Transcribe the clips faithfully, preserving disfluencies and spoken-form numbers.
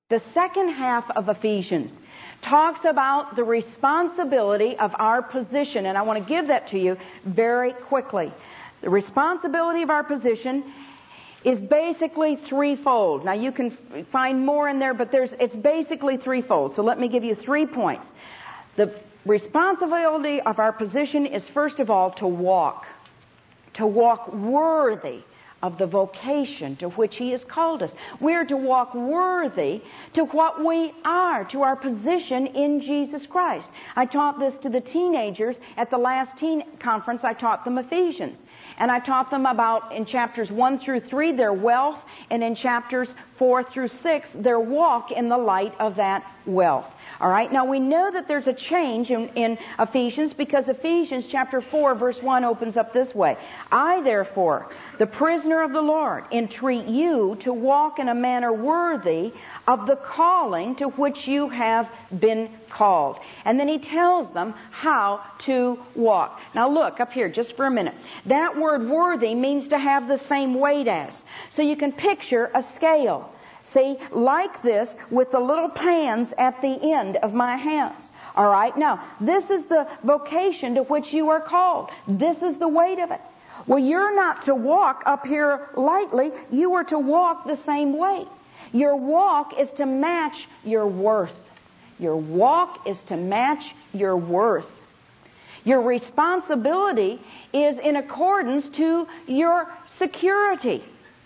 The second half of Ephesians talks about the responsibility of our position, and I want to give that to you very quickly. The responsibility of our position is basically threefold. Now you can find more in there, but there's it's basically threefold. So let me give you three points. The responsibility of our position is, first of all, to walk. To walk worthy of the vocation to which He has called us. We're to walk worthy to what we are, to our position in Jesus Christ. I taught this to the teenagers at the last teen conference. I taught them Ephesians. And I taught them about, in chapters one through three, their wealth, and in chapters four through six, their walk in the light of that wealth. All right, now we know that there's a change in, in Ephesians, because Ephesians chapter four verse one opens up this way. I therefore, the prisoner of the Lord, entreat you to walk in a manner worthy of the calling to which you have been called. And then he tells them how to walk. Now look up here just for a minute. That word worthy means to have the same weight as. So you can picture a scale. See, like this, with the little pans at the end of my hands. All right, now, this is the vocation to which you are called. This is the weight of it. Well, you're not to walk up here lightly. You are to walk the same weight. Your walk is to match your worth. Your walk is to match your worth. Your responsibility is in accordance to your security.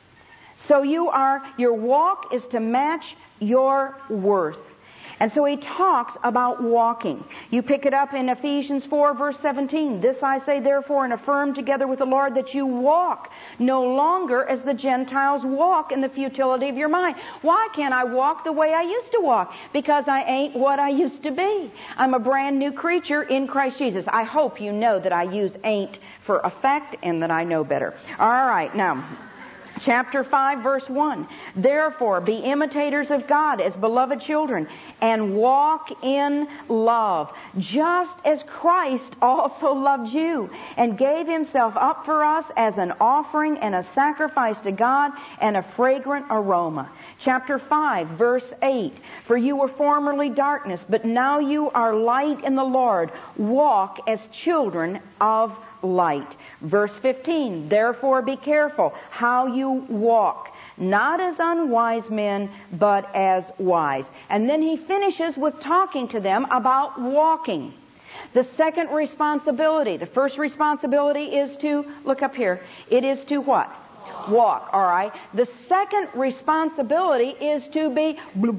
So you are, your walk is to match your worth. And so he talks about walking. You pick it up in Ephesians four verse seventeen. This I say therefore and affirm together with the Lord, that you walk no longer as the Gentiles walk in the futility of your mind. Why can't I walk the way I used to walk? Because I ain't what I used to be. I'm a brand new creature in Christ Jesus. I hope you know that I use ain't for effect and that I know better. All right, now, chapter five, verse one. Therefore, be imitators of God as beloved children, and walk in love, just as Christ also loved you, and gave Himself up for us as an offering and a sacrifice to God, and a fragrant aroma. Chapter five, verse eight. For you were formerly darkness, but now you are light in the Lord. Walk as children of light. Verse fifteen, therefore be careful how you walk, not as unwise men, but as wise. And then he finishes with talking to them about walking. The second responsibility, the first responsibility is to, look up here, it is to what? Walk, all right. The second responsibility is to be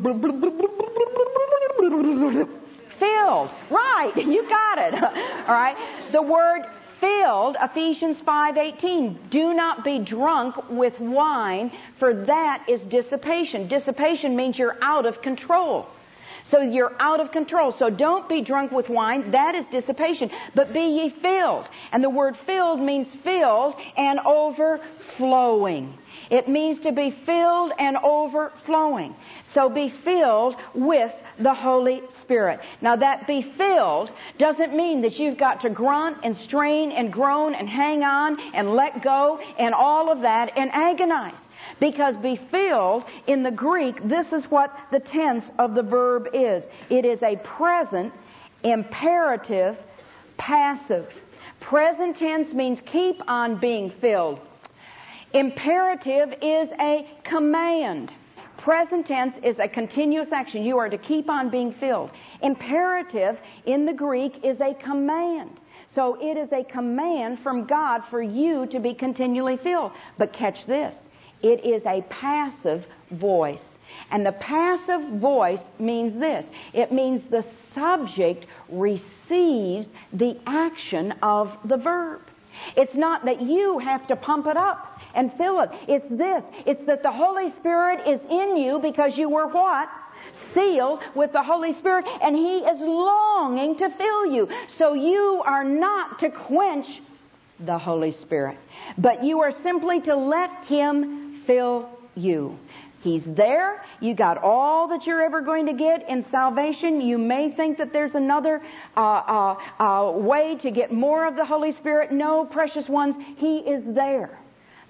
filled. Right, you got it. All right. The word filled, Ephesians five eighteen. Do not be drunk with wine, for that is dissipation. Dissipation means you're out of control. So you're out of control. So don't be drunk with wine. That is dissipation. But be ye filled. And the word filled means filled and overflowing. It means to be filled and overflowing. So be filled with the Holy Spirit. Now that be filled doesn't mean that you've got to grunt and strain and groan and hang on and let go and all of that and agonize. Because be filled in the Greek, this is what the tense of the verb is. It is a present, imperative, passive. Present tense means keep on being filled. Imperative is a command. Present tense is a continuous action. You are to keep on being filled. Imperative in the Greek is a command. So it is a command from God for you to be continually filled. But catch this. It is a passive voice. And the passive voice means this. It means the subject receives the action of the verb. It's not that you have to pump it up and fill it. It's this. It's that the Holy Spirit is in you because you were what? Sealed with the Holy Spirit, and He is longing to fill you. So you are not to quench the Holy Spirit, but you are simply to let Him fill you. He's there. You got all that you're ever going to get in salvation. You may think that there's another uh, uh, uh, way to get more of the Holy Spirit. No, precious ones, He is there.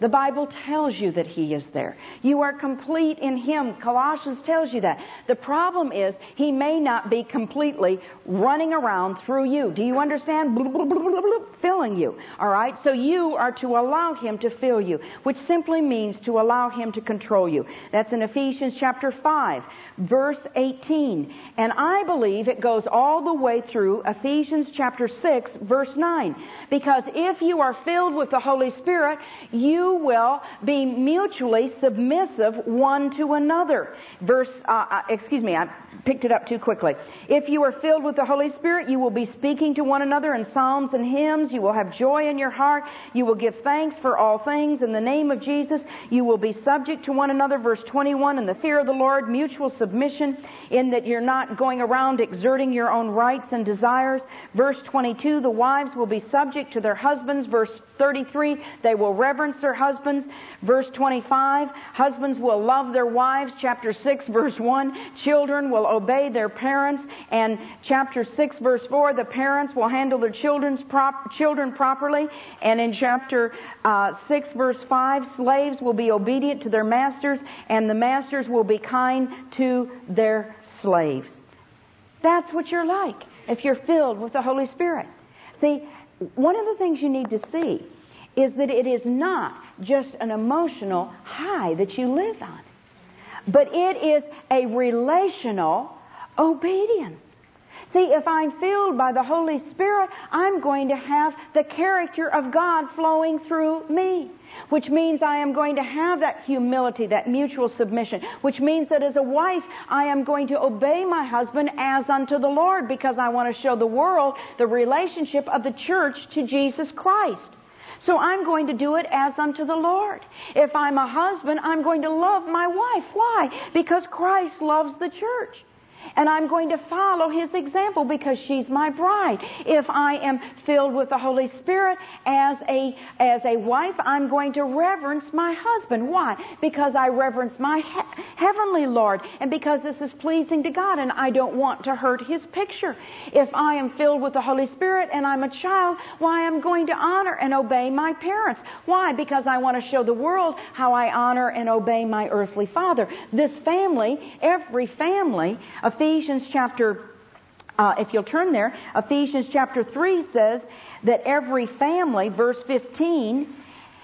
The Bible tells you that He is there. You are complete in Him. Colossians tells you that. The problem is He may not be completely running around through you. Do you understand? Bloop, bloop, bloop, bloop, bloop, filling you. All right? So you are to allow Him to fill you, which simply means to allow Him to control you. That's in Ephesians chapter five, verse eighteen. And I believe it goes all the way through Ephesians chapter six, verse nine. Because if you are filled with the Holy Spirit, you will be mutually submissive one to another. Verse, uh, uh, excuse me, I picked it up too quickly. If you are filled with the Holy Spirit, you will be speaking to one another in psalms and hymns. You will have joy in your heart. You will give thanks for all things in the name of Jesus. You will be subject to one another. Verse twenty-one, in the fear of the Lord, mutual submission, in that you're not going around exerting your own rights and desires. Verse twenty-two, the wives will be subject to their husbands. Verse thirty-three, they will reverence their husbands. Verse twenty-five, husbands will love their wives. Chapter six, verse one, children will obey their parents. And chapter six, verse four, the parents will handle their children's prop, children properly. And in chapter uh, six, verse five, slaves will be obedient to their masters, and the masters will be kind to their slaves. That's what you're like if you're filled with the Holy Spirit. See, one of the things you need to see is that it is not just an emotional high that you live on, but it is a relational obedience. See, if I'm filled by the Holy Spirit, I'm going to have the character of God flowing through me, which means I am going to have that humility, that mutual submission, which means that as a wife, I am going to obey my husband as unto the Lord, because I want to show the world the relationship of the church to Jesus Christ. So I'm going to do it as unto the Lord. If I'm a husband, I'm going to love my wife. Why? Because Christ loves the church. And I'm going to follow His example because she's my bride. If I am filled with the Holy Spirit as a, as a wife, I'm going to reverence my husband. Why? Because I reverence my he- heavenly Lord, and because this is pleasing to God, and I don't want to hurt His picture. If I am filled with the Holy Spirit and I'm a child, why, I'm going to honor and obey my parents. Why? Because I want to show the world how I honor and obey my earthly father. This family, every family, Ephesians chapter, uh, if you'll turn there, Ephesians chapter three says that every family, verse fifteen,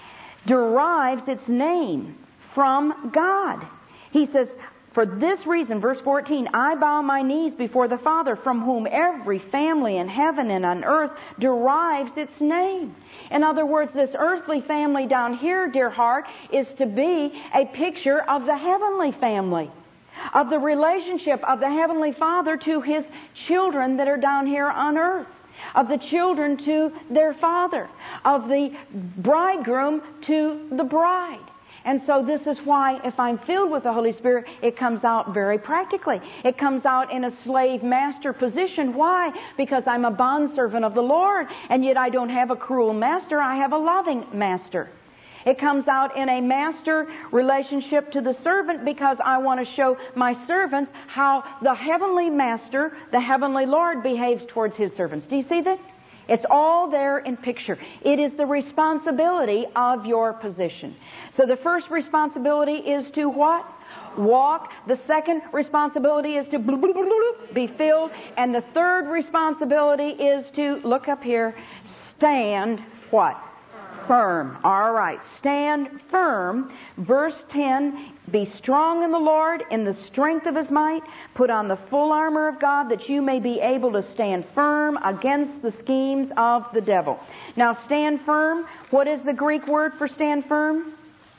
derives its name from God. He says, for this reason, verse fourteen, I bow my knees before the Father, from whom every family in heaven and on earth derives its name. In other words, this earthly family down here, dear heart, is to be a picture of the heavenly family, of the relationship of the Heavenly Father to His children that are down here on earth, of the children to their Father, of the bridegroom to the bride. And so this is why, if I'm filled with the Holy Spirit, it comes out very practically. It comes out in a slave-master position. Why? Because I'm a bondservant of the Lord, and yet I don't have a cruel master, I have a loving master. It comes out in a master relationship to the servant, because I want to show my servants how the heavenly master, the heavenly Lord, behaves towards His servants. Do you see that? It's all there in picture. It is the responsibility of your position. So the first responsibility is to what? Walk. The second responsibility is to bloop, bloop, bloop, bloop, be filled. And the third responsibility is to, look up here, stand what? Firm. All right. Stand firm. Verse ten, be strong in the Lord, in the strength of His might. Put on the full armor of God, that you may be able to stand firm against the schemes of the devil. Now, stand firm. What is the Greek word for stand firm?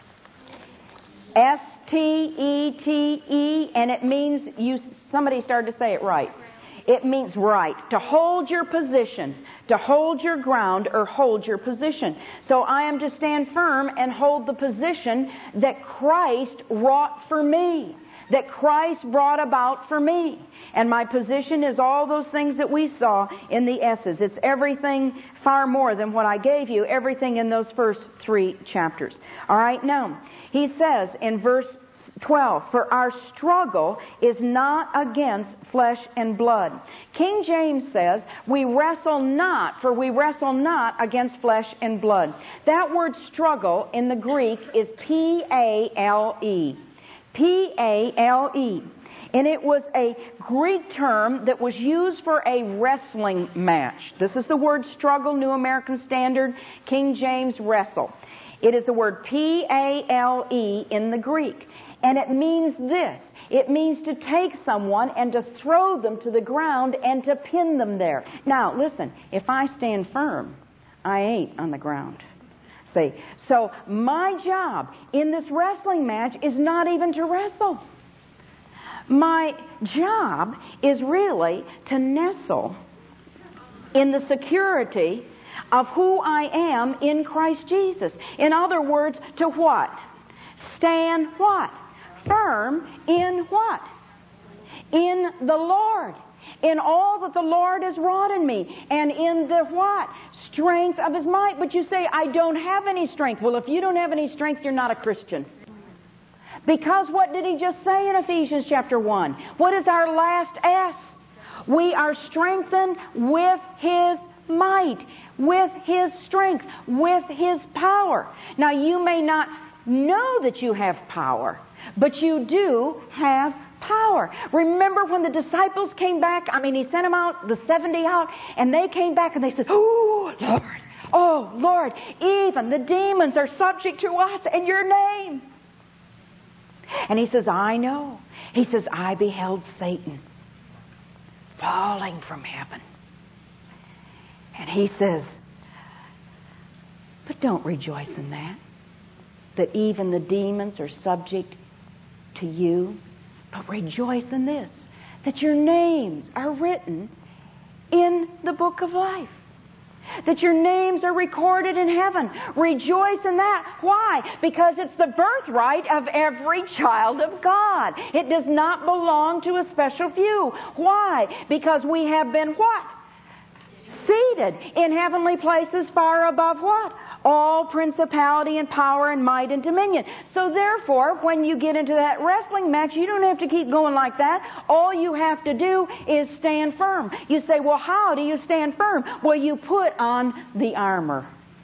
S T E T E, and it means, you. somebody started to say it right. It means right, to hold your position, to hold your ground, or hold your position. So I am to stand firm and hold the position that Christ wrought for me, that Christ brought about for me. And my position is all those things that we saw in the S's. It's everything far more than what I gave you, everything in those first three chapters. All right, now, he says in verse twelve, for our struggle is not against flesh and blood. King James says, we wrestle not, for we wrestle not against flesh and blood. That word struggle in the Greek is P A L E. P A L E. And it was a Greek term that was used for a wrestling match. This is the word struggle, New American Standard, King James wrestle. It is the word P A L E in the Greek. And it means this. It means to take someone and to throw them to the ground and to pin them there. Now, listen, if I stand firm, I ain't on the ground. See, so my job in this wrestling match is not even to wrestle. My job is really to nestle in the security of who I am in Christ Jesus. In other words, to what? Stand what? Firm in what? In the Lord. In all that the Lord has wrought in me. And in the what? Strength of His might. But you say, I don't have any strength. Well, if you don't have any strength, you're not a Christian. Because what did He just say in Ephesians chapter one? What is our last S? We are strengthened with His might, with His strength, with His power. Now, you may not know that you have power, but you do have power. Remember when the disciples came back? I mean, He sent them out, the seventy out, and they came back and they said, oh, Lord, oh, Lord, even the demons are subject to us in your name. And He says, I know. He says, I beheld Satan falling from heaven. And He says, but don't rejoice in that, that even the demons are subject to you. But rejoice in this, that your names are written in the book of life. That your names are recorded in heaven. Rejoice in that. Why? Because it's the birthright of every child of God. It does not belong to a special few. Why? Because we have been what? Seated in heavenly places far above what? All principality and power and might and dominion. So therefore, when you get into that wrestling match, you don't have to keep going like that. All you have to do is stand firm. You say, well, how do you stand firm? Well, you put on the armor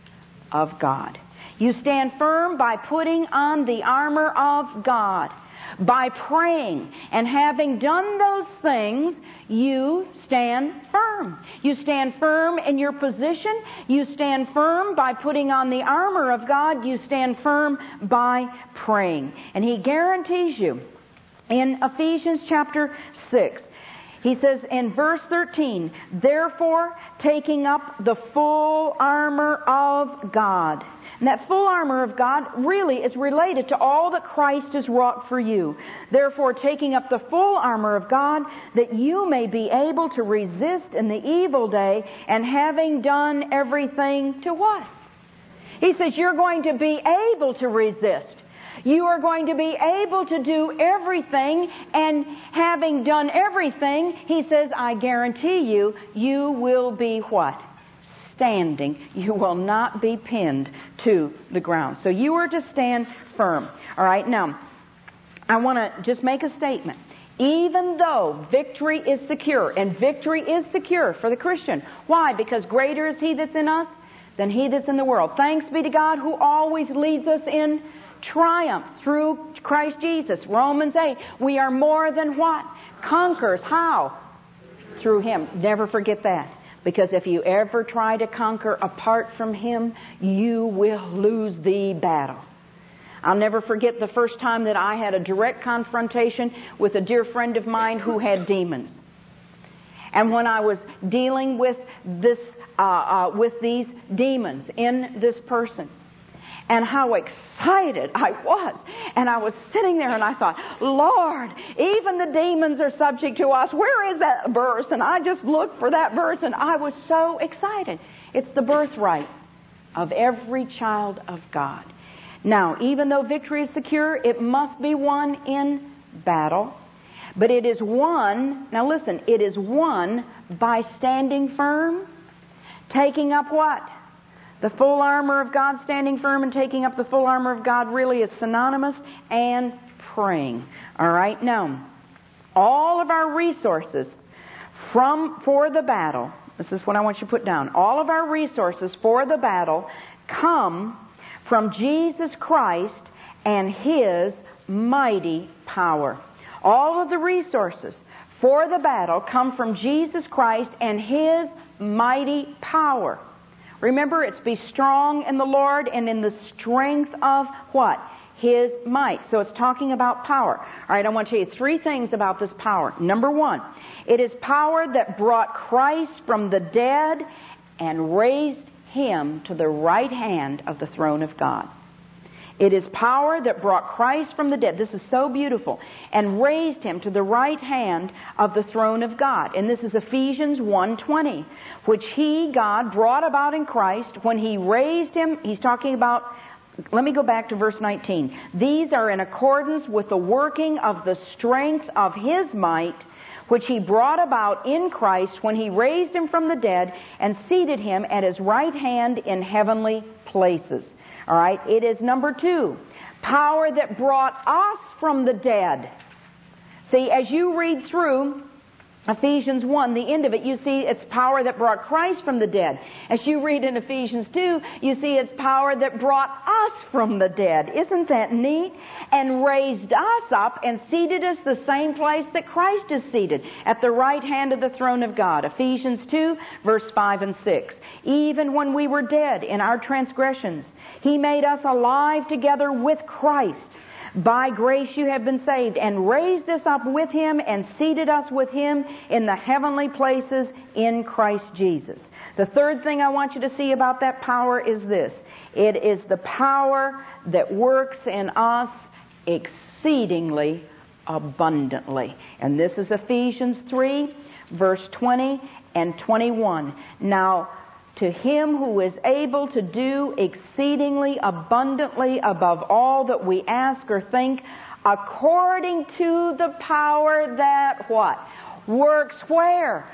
of God. You stand firm by putting on the armor of God. By praying and having done those things, you stand firm. You stand firm in your position. You stand firm by putting on the armor of God. You stand firm by praying. And He guarantees you in Ephesians chapter six, He says in verse thirteen, therefore, taking up the full armor of God. And that full armor of God really is related to all that Christ has wrought for you. Therefore, taking up the full armor of God, that you may be able to resist in the evil day, and having done everything to what? He says you're going to be able to resist. You are going to be able to do everything, and having done everything, He says, I guarantee you, you will be what? Standing. You will not be pinned to the ground. So you are to stand firm. All right, now, I want to just make a statement. Even though victory is secure, and victory is secure for the Christian. Why? Because greater is He that's in us than he that's in the world. Thanks be to God who always leads us in triumph through Christ Jesus. Romans eight. We are more than what? Conquerors. How? Through Him. Never forget that. Because if you ever try to conquer apart from Him, you will lose the battle. I'll never forget the first time that I had a direct confrontation with a dear friend of mine who had demons. And when I was dealing with this, uh, uh, with these demons in this person, and how excited I was. And I was sitting there and I thought, Lord, even the demons are subject to us. Where is that verse? And I just looked for that verse and I was so excited. It's the birthright of every child of God. Now, even though victory is secure, it must be won in battle. But it is won, now listen, it is won by standing firm, taking up what? The full armor of God. Standing firm and taking up the full armor of God really is synonymous, and praying. All right, now, all of our resources from for the battle, this is what I want you to put down, all of our resources for the battle come from Jesus Christ and His mighty power. All of the resources for the battle come from Jesus Christ and His mighty power. Remember, it's be strong in the Lord and in the strength of what? His might. So it's talking about power. All right, I want to tell you three things about this power. Number one, it is power that brought Christ from the dead and raised Him to the right hand of the throne of God. It is power that brought Christ from the dead. This is so beautiful. And raised Him to the right hand of the throne of God. And this is Ephesians one twenty, which He, God, brought about in Christ when He raised Him. He's talking about, let me go back to verse nineteen. These are in accordance with the working of the strength of His might, which He brought about in Christ when He raised Him from the dead and seated Him at His right hand in heavenly places. All right, it is number two, power that brought us from the dead. See, as you read through Ephesians one, the end of it, you see it's power that brought Christ from the dead. As you read in Ephesians two, you see it's power that brought us from the dead. Isn't that neat? And raised us up and seated us the same place that Christ is seated, at the right hand of the throne of God. Ephesians two, verse five and six. Even when we were dead in our transgressions, He made us alive together with Christ. By grace you have been saved, and raised us up with Him and seated us with Him in the heavenly places in Christ Jesus. The third thing I want you to see about that power is this. It is the power that works in us exceedingly abundantly. And this is Ephesians three, verse twenty and twenty-one. Now, to Him who is able to do exceedingly abundantly above all that we ask or think, according to the power that what? Works where?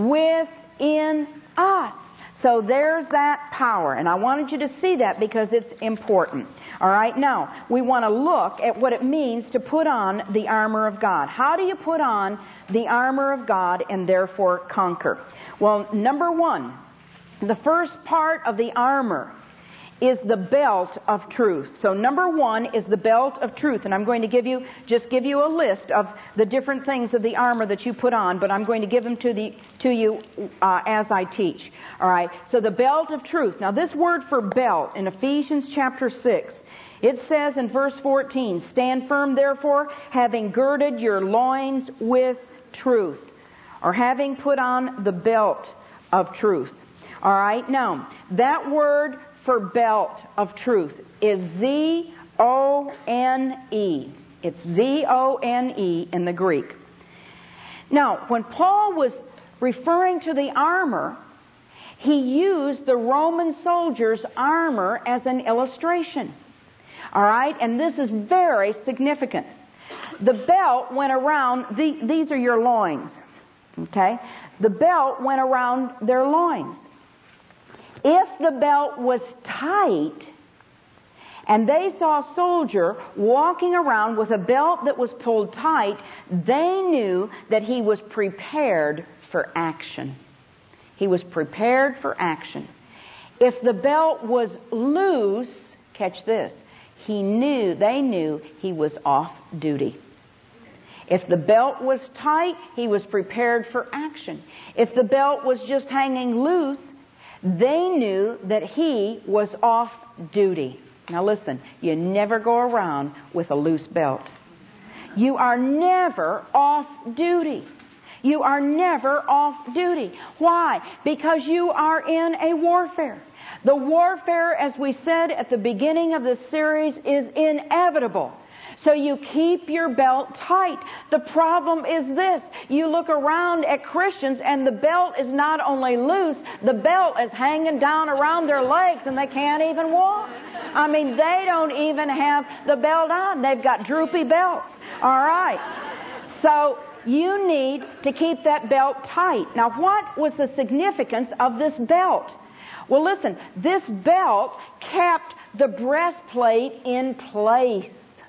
Within us. So there's that power. And I wanted you to see that because it's important. All right, now, we want to look at what it means to put on the armor of God. How do you put on the armor of God and therefore conquer? Well, number one, the first part of the armor is the belt of truth. So number one is the belt of truth. And I'm going to give you, just give you a list of the different things of the armor that you put on, but I'm going to give them to the to you uh, as I teach. All right. So the belt of truth. Now this word for belt in Ephesians chapter six, it says in verse fourteen, stand firm therefore, having girded your loins with truth, or having put on the belt of truth. All right, now, that word for belt of truth is Z O N E. It's Z O N E in the Greek. Now, when Paul was referring to the armor, he used the Roman soldier's armor as an illustration. All right, and this is very significant. The belt went around, the, these are your loins, okay? The belt went around their loins. If the belt was tight and they saw a soldier walking around with a belt that was pulled tight, they knew that he was prepared for action. He was prepared for action. If the belt was loose, catch this, he knew, they knew he was off duty. If the belt was tight, he was prepared for action. If the belt was just hanging loose, they knew that he was off duty. Now listen, you never go around with a loose belt. You are never off duty. You are never off duty. Why? Because you are in a warfare. The warfare, as we said at the beginning of this series, is inevitable. So you keep your belt tight. The problem is this. You look around at Christians and the belt is not only loose, the belt is hanging down around their legs and they can't even walk. I mean, they don't even have the belt on. They've got droopy belts. All right. So you need to keep that belt tight. Now, what was the significance of this belt? Well, listen, this belt kept the breastplate in place.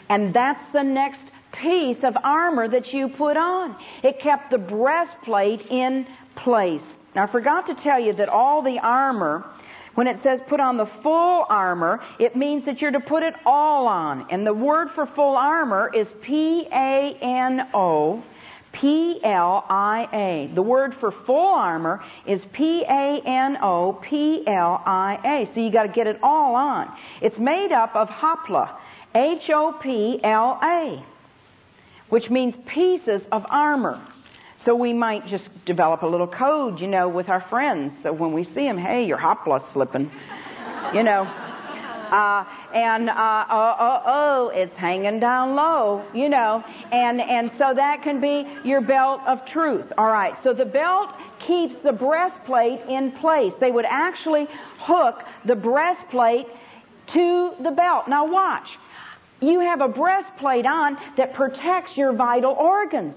And that's the next piece of armor that you put on. It kept the breastplate in place. Now, I forgot to tell you that all the armor, when it says put on the full armor, it means that you're to put it all on. And the word for full armor is P A N O P L I A. The word for full armor is P A N O P L I A. So you got to get it all on. It's made up of hopla, H O P L A, which means pieces of armor. So we might just develop a little code, you know, with our friends. So when we see them, hey, your hopla's slipping, you know. Uh, and, uh, oh, oh, oh, it's hanging down low, you know. And, and so that can be your belt of truth. All right. So the belt keeps the breastplate in place. They would actually hook the breastplate to the belt. Now watch. You have a breastplate on that protects your vital organs.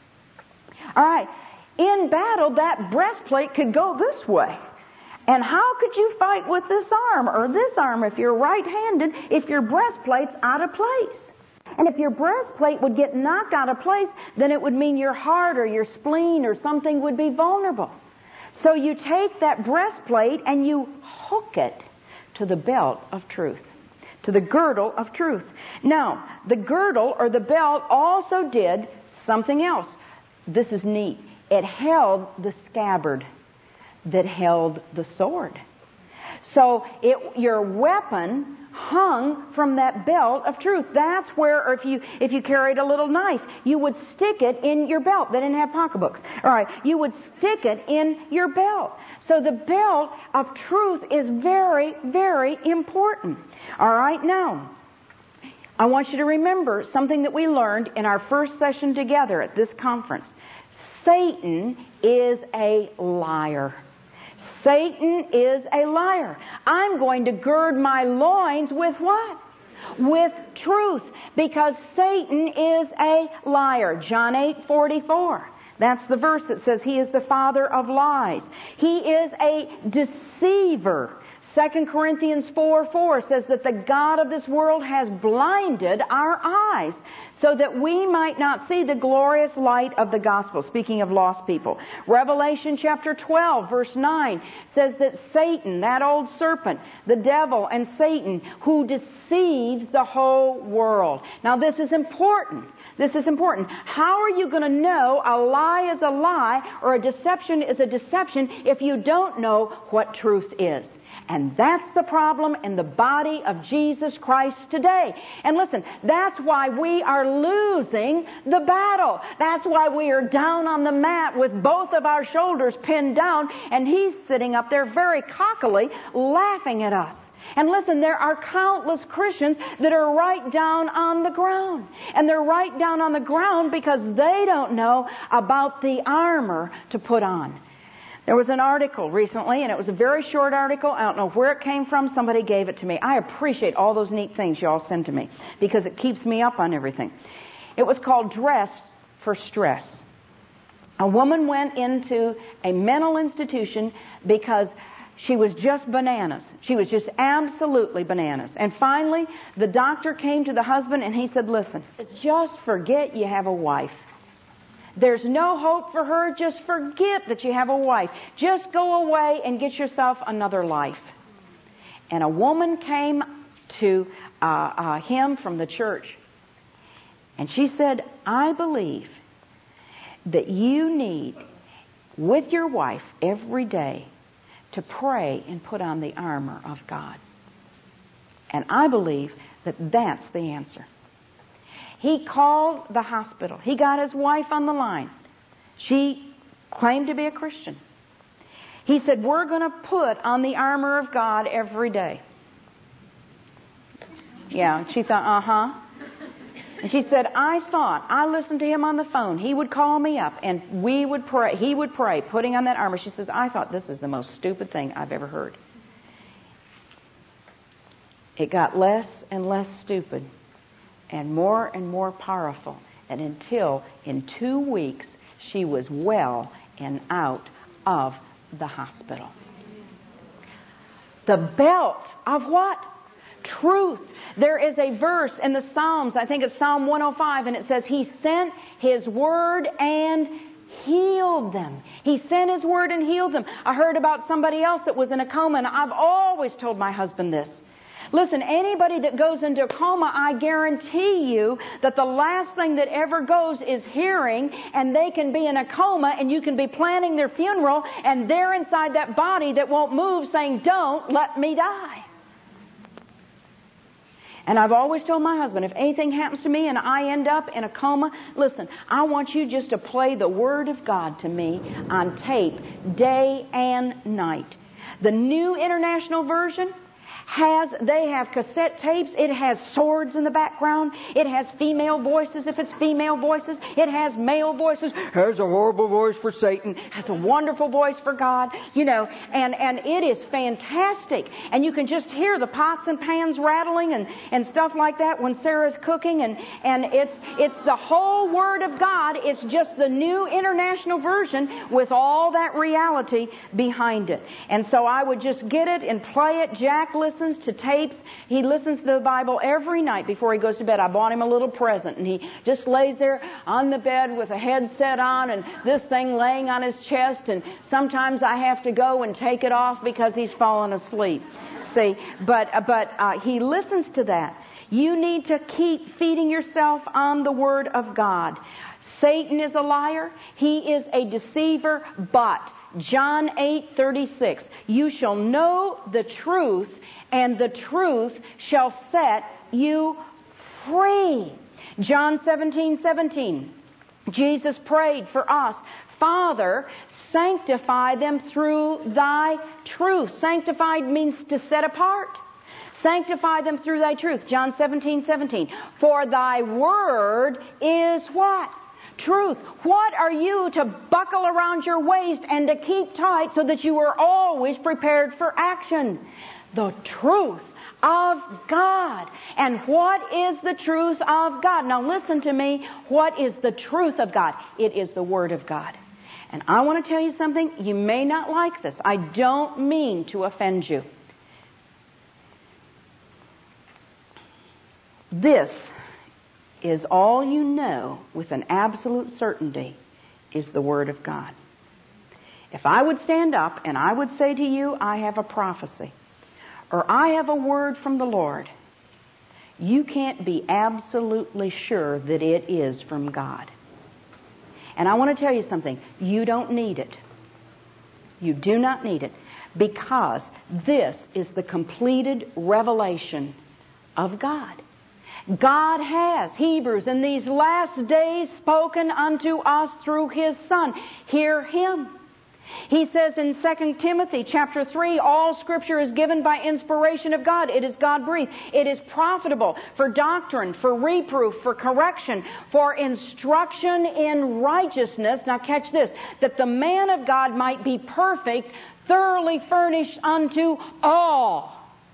All right. In battle, that breastplate could go this way. And how could you fight with this arm or this arm if you're right-handed if your breastplate's out of place? And if your breastplate would get knocked out of place, then it would mean your heart or your spleen or something would be vulnerable. So you take that breastplate and you hook it to the belt of truth, to the girdle of truth. Now, the girdle or the belt also did something else. This is neat. It held the scabbard that held the sword. So it, your weapon hung from that belt of truth. That's where, or if you if you carried a little knife, you would stick it in your belt. They didn't have pocketbooks. All right, you would stick it in your belt. So the belt of truth is very, very important. All right, now, I want you to remember something that we learned in our first session together at this conference. Satan is a liar. Satan is a liar. I'm going to gird my loins with what? With truth. Because Satan is a liar. John eight forty-four. That's the verse that says he is the father of lies. He is a deceiver. Second Corinthians four four says that the God of this world has blinded our eyes so that we might not see the glorious light of the gospel. Speaking of lost people. Revelation chapter twelve verse nine says that Satan, that old serpent, the devil and Satan, who deceives the whole world. Now this is important. This is important. How are you going to know a lie is a lie or a deception is a deception if you don't know what truth is? And that's the problem in the body of Jesus Christ today. And listen, that's why we are losing the battle. That's why we are down on the mat with both of our shoulders pinned down, and he's sitting up there very cockily laughing at us. And listen, there are countless Christians that are right down on the ground. And they're right down on the ground because they don't know about the armor to put on. There was an article recently, and it was a very short article. I don't know where it came from. Somebody gave it to me. I appreciate all those neat things you all send to me because it keeps me up on everything. It was called Dressed for Stress. A woman went into a mental institution because she was just bananas. She was just absolutely bananas. And finally, the doctor came to the husband and he said, listen, just forget you have a wife. There's no hope for her. Just forget that you have a wife. Just go away and get yourself another life. And a woman came to uh, uh, him from the church. And she said, I believe that you need, with your wife every day, to pray and put on the armor of God. And I believe that that's the answer. He called the hospital. He got his wife on the line. She claimed to be a Christian. He said, we're going to put on the armor of God every day. Yeah, she thought, uh-huh. And she said, I thought, I listened to him on the phone. He would call me up and we would pray. He would pray, putting on that armor. She says, I thought this is the most stupid thing I've ever heard. It got less and less stupid and more and more powerful. And until in two weeks, she was well and out of the hospital. The belt of what? truth. There is a verse in the Psalms, I think it's Psalm one oh five, and it says, He sent His word and healed them. He sent His word and healed them. I heard about somebody else that was in a coma, and I've always told my husband this. Listen, anybody that goes into a coma, I guarantee you that the last thing that ever goes is hearing, and they can be in a coma, and you can be planning their funeral, and they're inside that body that won't move saying, don't let me die. And I've always told my husband, if anything happens to me and I end up in a coma, listen, I want you just to play the Word of God to me on tape day and night. The New International Version has, they have cassette tapes. It has swords in the background. It has female voices if it's female voices. It has male voices. Has a horrible voice for Satan. Has a wonderful voice for God. You know, and, and it is fantastic. And you can just hear the pots and pans rattling and, and stuff like that when Sarah's cooking. And, and it's, it's the whole Word of God. It's just the New International Version with all that reality behind it. And so I would just get it and play it. Jack listens to tapes. He listens to the Bible every night before he goes to bed. I bought him a little present, and he just lays there on the bed with a headset on and this thing laying on his chest, and sometimes I have to go and take it off because he's fallen asleep. See, but but uh, he listens to that. You need to keep feeding yourself on the Word of God. Satan is a liar. He is a deceiver, but John eight thirty-six, you shall know the truth, and the truth shall set you free. John seventeen seventeen, Jesus prayed for us, Father, sanctify them through thy truth. Sanctified means to set apart. Sanctify them through thy truth. John seventeen seventeen, for thy word is what? Truth. What are you to buckle around your waist and to keep tight so that you are always prepared for action? The truth of God. And what is the truth of God? Now listen to me. What is the truth of God? It is the Word of God. And I want to tell you something. You may not like this. I don't mean to offend you. This is all you know with an absolute certainty is the Word of God. If I would stand up and I would say to you, I have a prophecy, or I have a word from the Lord, you can't be absolutely sure that it is from God. And I want to tell you something. You don't need it. You do not need it, because this is the completed revelation of God. God has, Hebrews, in these last days spoken unto us through His Son. Hear Him. He says in Second Timothy chapter three, all Scripture is given by inspiration of God. It is God-breathed. It is profitable for doctrine, for reproof, for correction, for instruction in righteousness. Now catch this, that the man of God might be perfect, thoroughly furnished unto all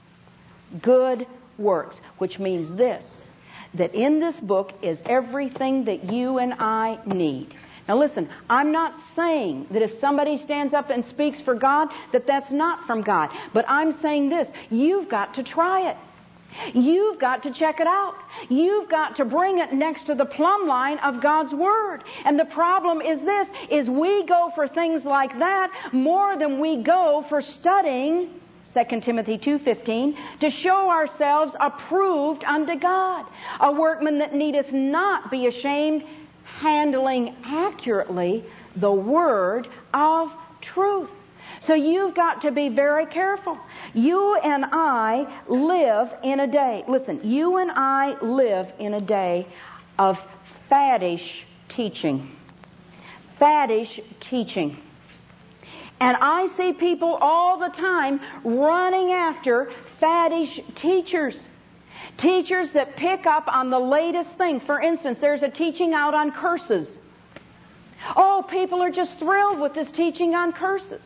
good works. Which means this, that in this book is everything that you and I need. Now listen, I'm not saying that if somebody stands up and speaks for God, that that's not from God. But I'm saying this, you've got to try it. You've got to check it out. You've got to bring it next to the plumb line of God's Word. And the problem is this, is we go for things like that more than we go for studying Second Timothy two fifteen, to show ourselves approved unto God, a workman that needeth not be ashamed, handling accurately the word of truth. So you've got to be very careful. You and I live in a day, listen, you and I live in a day of faddish teaching. Faddish teaching. And I see people all the time running after faddish teachers. Teachers that pick up on the latest thing. For instance, there's a teaching out on curses. Oh, people are just thrilled with this teaching on curses.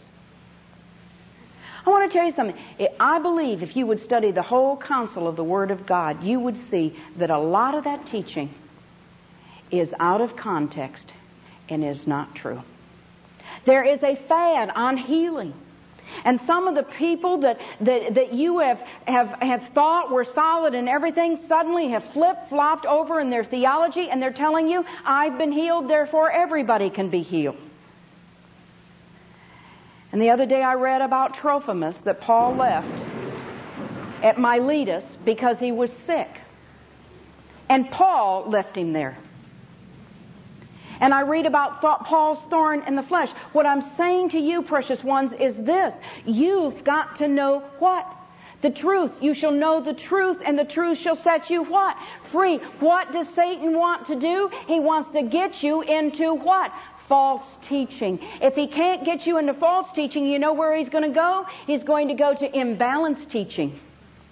I want to tell you something. I believe if you would study the whole counsel of the Word of God, you would see that a lot of that teaching is out of context and is not true. There is a fad on healing. And some of the people that, that, that you have, have, have thought were solid and everything suddenly have flip-flopped over in their theology, and they're telling you, I've been healed, therefore everybody can be healed. And the other day I read about Trophimus that Paul left at Miletus because he was sick. And Paul left him there. And I read about Paul's thorn in the flesh. What I'm saying to you, precious ones, is this. You've got to know what? The truth. You shall know the truth, and the truth shall set you what? Free. What does Satan want to do? He wants to get you into what? False teaching. If he can't get you into false teaching, you know where he's going to go? He's going to go to imbalanced teaching.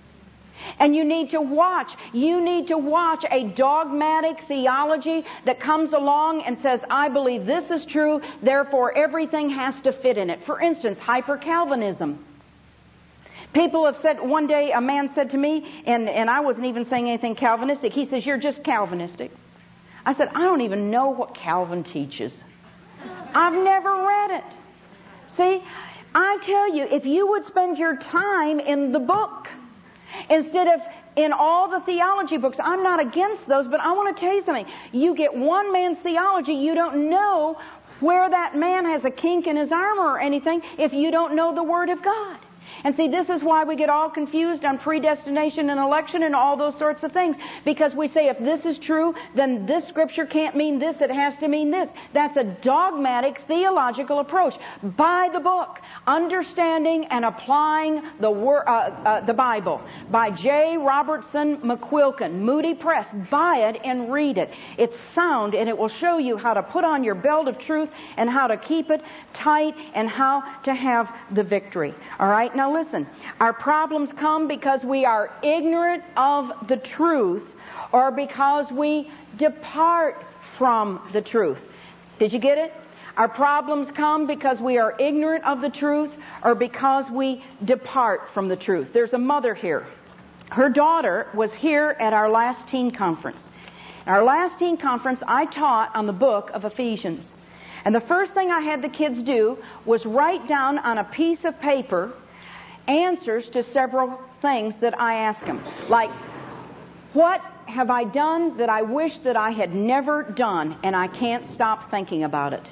And you need to watch. You need to watch a dogmatic theology that comes along and says, I believe this is true, therefore everything has to fit in it. For instance, hyper-Calvinism. People have said, one day a man said to me, and, and I wasn't even saying anything Calvinistic, he says, you're just Calvinistic. I said, I don't even know what Calvin teaches. I've never read it. See, I tell you, if you would spend your time in the book, instead of in all the theology books, I'm not against those, but I want to tell you something. You get one man's theology, you don't know where that man has a kink in his armor or anything if you don't know the Word of God. And see, this is why we get all confused on predestination and election and all those sorts of things. Because we say if this is true, then this scripture can't mean this, it has to mean this. That's a dogmatic theological approach. By the book, Understanding and Applying the wor- uh, uh, the Bible by J. Robertson McQuilkin, Moody Press. Buy it and read it. It's sound, and it will show you how to put on your belt of truth and how to keep it tight and how to have the victory. All right? Now listen, our problems come because we are ignorant of the truth or because we depart from the truth. Did you get it? Our problems come because we are ignorant of the truth or because we depart from the truth. There's a mother here. Her daughter was here at our last teen conference. Our last teen conference, I taught on the book of Ephesians. And the first thing I had the kids do was write down on a piece of paper answers to several things that I ask them. Like, what have I done that I wish that I had never done and I can't stop thinking about it?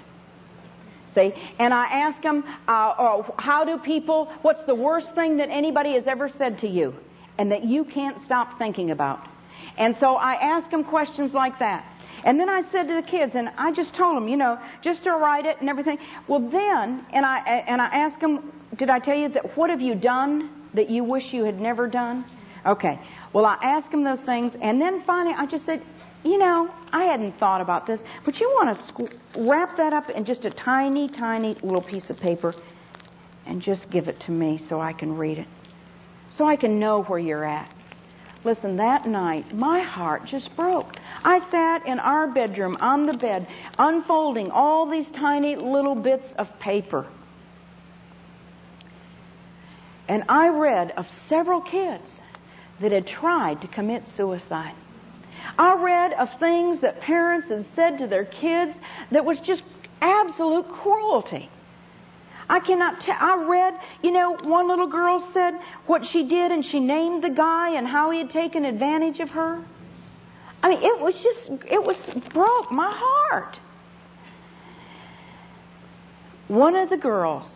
See? And I ask them, uh, oh, how do people, what's the worst thing that anybody has ever said to you and that you can't stop thinking about? And so I ask them questions like that. And then I said to the kids, and I just told them, you know, just to write it and everything. Well, then, and I and I asked them, did I tell you that what have you done that you wish you had never done? Okay. Well, I asked them those things, and then finally I just said, you know, I hadn't thought about this, but you want to squ- wrap that up in just a tiny, tiny little piece of paper and just give it to me so I can read it, so I can know where you're at. Listen, that night, my heart just broke. I sat in our bedroom on the bed, unfolding all these tiny little bits of paper. And I read of several kids that had tried to commit suicide. I read of things that parents had said to their kids that was just absolute cruelty. I cannot tell. I read, you know, one little girl said what she did and she named the guy and how he had taken advantage of her. I mean, it was just, it was, broke my heart. One of the girls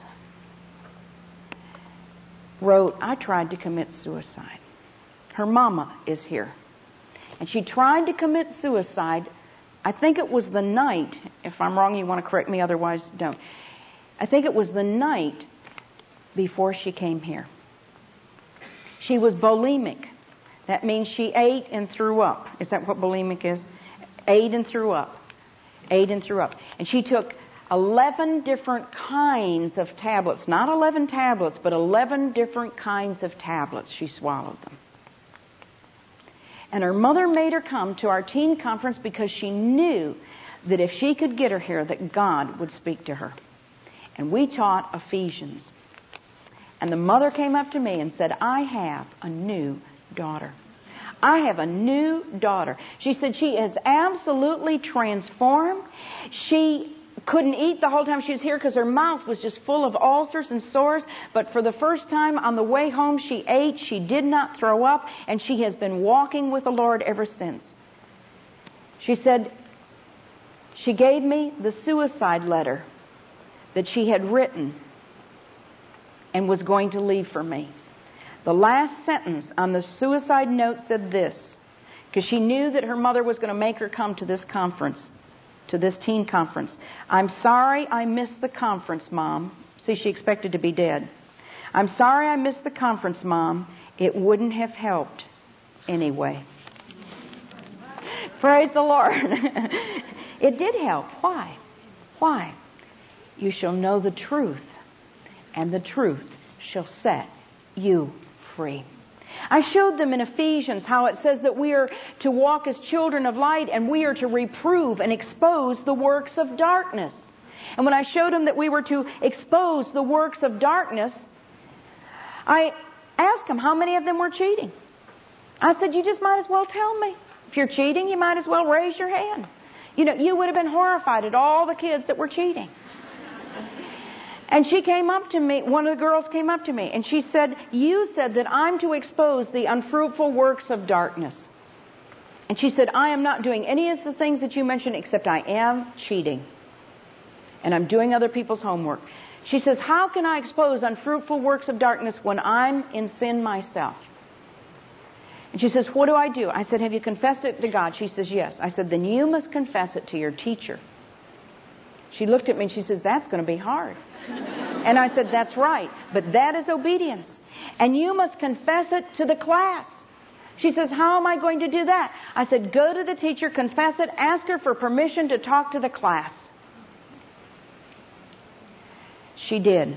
wrote, I tried to commit suicide. Her mama is here. And she tried to commit suicide. I think it was the night, if I'm wrong, you want to correct me, otherwise don't. I think it was the night before she came here. She was bulimic. That means she ate and threw up. Is that what bulimic is? Ate and threw up. Ate and threw up. And she took eleven different kinds of tablets. Not eleven tablets, but eleven different kinds of tablets. She swallowed them. And her mother made her come to our teen conference because she knew that if she could get her here, that God would speak to her. And we taught Ephesians. And the mother came up to me and said, I have a new daughter. I have a new daughter. She said she is absolutely transformed. She couldn't eat the whole time she was here because her mouth was just full of ulcers and sores. But for the first time on the way home, she ate. She did not throw up. And she has been walking with the Lord ever since. She said, she gave me the suicide letter that she had written and was going to leave for me. The last sentence on the suicide note said this, because she knew that her mother was going to make her come to this conference, to this teen conference. I'm sorry I missed the conference, Mom. See, she expected to be dead. I'm sorry I missed the conference, Mom. It wouldn't have helped anyway. Praise the Lord. It did help. Why? Why? You shall know the truth, and the truth shall set you free. I showed them in Ephesians how it says that we are to walk as children of light, and we are to reprove and expose the works of darkness. And when I showed them that we were to expose the works of darkness, I asked them how many of them were cheating. I said, you just might as well tell me. If you're cheating, you might as well raise your hand. You know, you would have been horrified at all the kids that were cheating. And she came up to me, one of the girls came up to me, and she said, you said that I'm to expose the unfruitful works of darkness. And she said, I am not doing any of the things that you mentioned, except I am cheating. And I'm doing other people's homework. She says, how can I expose unfruitful works of darkness when I'm in sin myself? And she says, what do I do? I said, have you confessed it to God? She says, yes. I said, then you must confess it to your teacher. She looked at me and she says, that's going to be hard. And I said, that's right. But that is obedience. And you must confess it to the class. She says, how am I going to do that? I said, go to the teacher, confess it, ask her for permission to talk to the class. She did.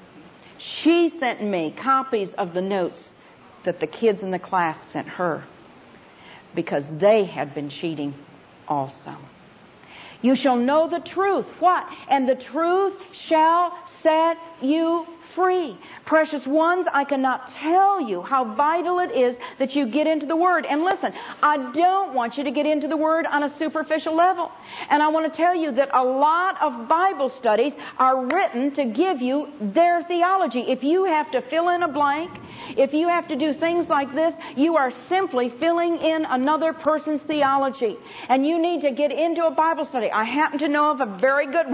She sent me copies of the notes that the kids in the class sent her, because they had been cheating also. You shall know the truth. What? And the truth shall set you free. Precious ones, I cannot tell you how vital it is that you get into the Word. And listen, I don't want you to get into the Word on a superficial level. And I want to tell you that a lot of Bible studies are written to give you their theology. If you have to fill in a blank, if you have to do things like this, you are simply filling in another person's theology. And you need to get into a Bible study. I happen to know of a very good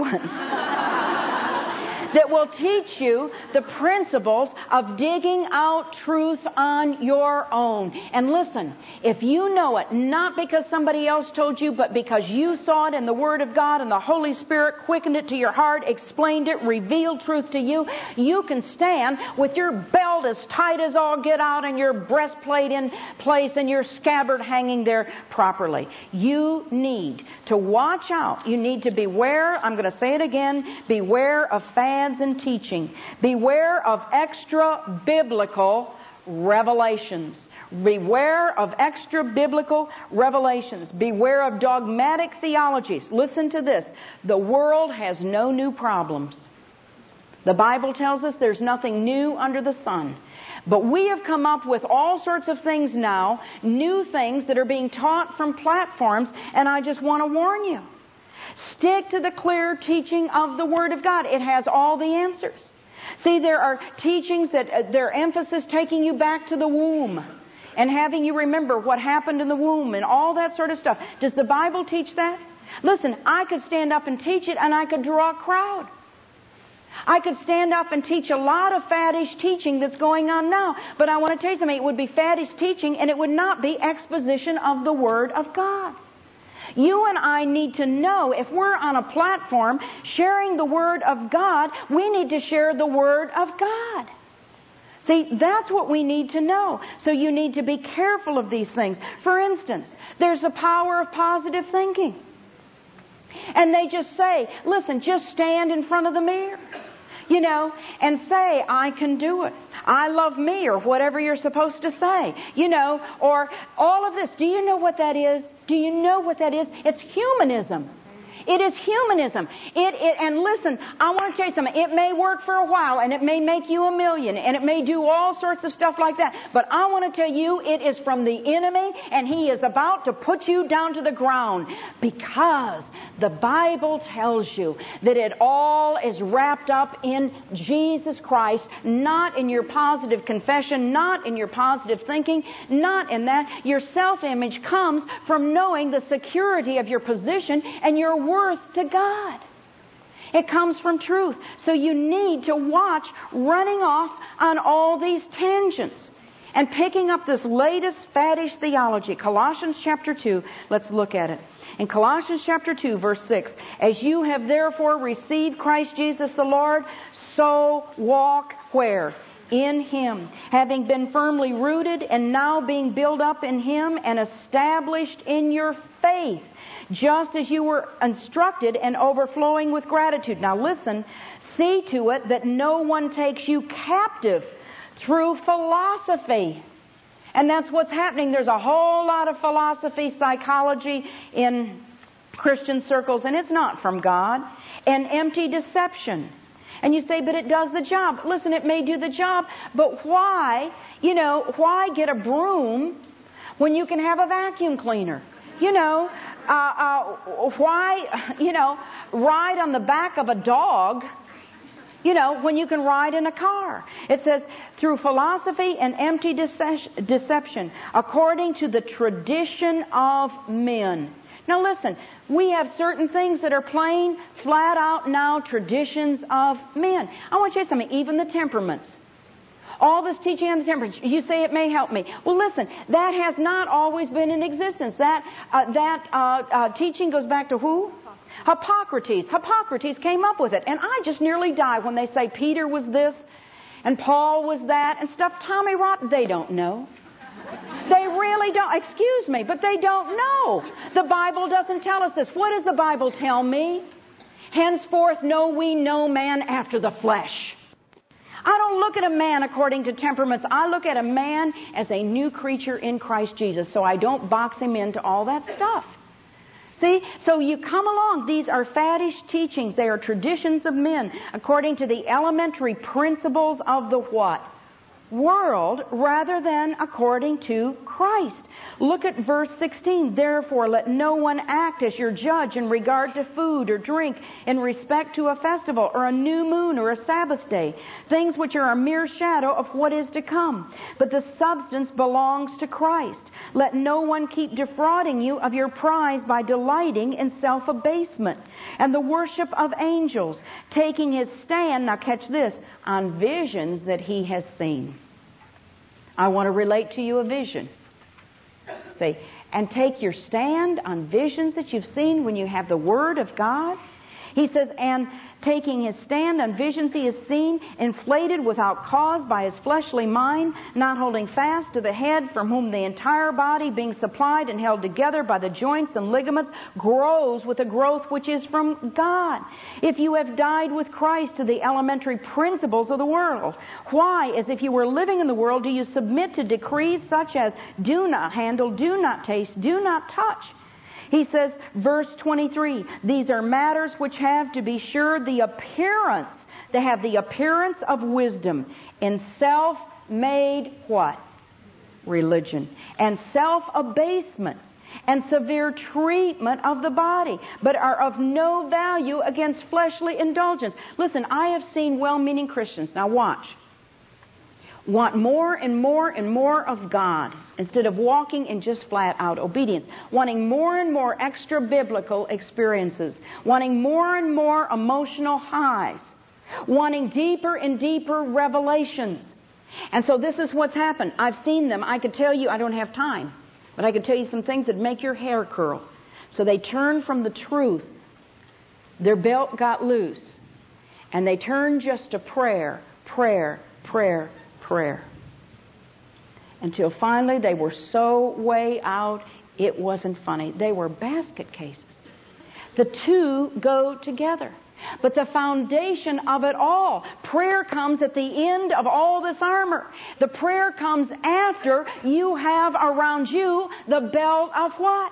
one. That will teach you the principles of digging out truth on your own. And listen, if you know it, not because somebody else told you, but because you saw it in the Word of God and the Holy Spirit quickened it to your heart, explained it, revealed truth to you, you can stand with your belt as tight as all get out and your breastplate in place and your scabbard hanging there properly. You need to watch out. You need to beware, I'm going to say it again, beware of fads and teaching. Beware of extra biblical revelations. Beware of extra biblical revelations. Beware of dogmatic theologies. Listen to this. The world has no new problems. The Bible tells us there's nothing new under the sun. But we have come up with all sorts of things now, new things that are being taught from platforms, and I just want to warn you. Stick to the clear teaching of the Word of God. It has all the answers. See, there are teachings that uh, their emphasis taking you back to the womb and having you remember what happened in the womb and all that sort of stuff. Does the Bible teach that? Listen, I could stand up and teach it and I could draw a crowd. I could stand up and teach a lot of faddish teaching that's going on now. But I want to tell you something. It would be faddish teaching and it would not be exposition of the Word of God. You and I need to know, if we're on a platform sharing the Word of God, we need to share the Word of God. See, that's what we need to know. So you need to be careful of these things. For instance, there's the power of positive thinking. And they just say, listen, just stand in front of the mirror, you know, and say, I can do it. I love me, or whatever you're supposed to say, you know, or all of this. Do you know what that is? Do you know what that is? It's humanism. It is humanism. It, it, and listen, I want to tell you something. It may work for a while, and it may make you a million, and it may do all sorts of stuff like that. But I want to tell you, it is from the enemy, and he is about to put you down to the ground, because the Bible tells you that it all is wrapped up in Jesus Christ, not in your positive confession, not in your positive thinking, not in that. Your self-image comes from knowing the security of your position and your worth to God. It comes from truth. So you need to watch running off on all these tangents and picking up this latest faddish theology. Colossians chapter two, let's look at it. In Colossians chapter two, verse six, as you have therefore received Christ Jesus the Lord, so walk where? In Him, having been firmly rooted and now being built up in Him and established in your faith, just as you were instructed and overflowing with gratitude. Now listen, see to it that no one takes you captive through philosophy. And that's what's happening. There's a whole lot of philosophy, psychology in Christian circles, and it's not from God. And empty deception. And you say, but it does the job. Listen, it may do the job, but why, you know, why get a broom when you can have a vacuum cleaner? You know, uh, uh, why, you know, ride on the back of a dog, you know, when you can ride in a car? It says, through philosophy and empty deception, according to the tradition of men. Now listen, we have certain things that are plain, flat out now traditions of men. I want to tell you something, even the temperaments. All this teaching on the temperance, you say it may help me. Well, listen, that has not always been in existence. That uh, that uh, uh, teaching goes back to who? Hippocrates. Hippocrates came up with it. And I just nearly die when they say Peter was this and Paul was that and stuff. Tommy Robb, they don't know. They really don't. Excuse me, but they don't know. The Bible doesn't tell us this. What does the Bible tell me? Henceforth know we no man after the flesh. I don't look at a man according to temperaments. I look at a man as a new creature in Christ Jesus. So I don't box him into all that stuff. See? So you come along. These are faddish teachings. They are traditions of men according to the elementary principles of the what? World, rather than according to Christ. Look at verse sixteen. Therefore, let no one act as your judge in regard to food or drink, in respect to a festival or a new moon or a Sabbath day, things which are a mere shadow of what is to come. But the substance belongs to Christ. Let no one keep defrauding you of your prize by delighting in self-abasement and the worship of angels, taking his stand, now catch this, on visions that he has seen. I want to relate to you a vision. Say, and take your stand on visions that you've seen when you have the Word of God. He says, and taking his stand on visions he has seen, inflated without cause by his fleshly mind, not holding fast to the head, from whom the entire body, being supplied and held together by the joints and ligaments, grows with a growth which is from God. If you have died with Christ to the elementary principles of the world, why, as if you were living in the world, do you submit to decrees such as do not handle, do not taste, do not touch? He says, verse twenty-three, these are matters which have, to be sure, the appearance, they have the appearance of wisdom in self-made what? Religion. And self-abasement and severe treatment of the body, but are of no value against fleshly indulgence. Listen, I have seen well-meaning Christians, now watch, want more and more and more of God instead of walking in just flat-out obedience, wanting more and more extra-biblical experiences, wanting more and more emotional highs, wanting deeper and deeper revelations. And so this is what's happened. I've seen them. I could tell you, I don't have time, but I could tell you some things that make your hair curl. So they turned from the truth. Their belt got loose. And they turned just to prayer, prayer, prayer, prayer. Until finally they were so way out, it wasn't funny. They were basket cases. The two go together. But the foundation of it all, prayer comes at the end of all this armor. The prayer comes after you have around you the belt of what?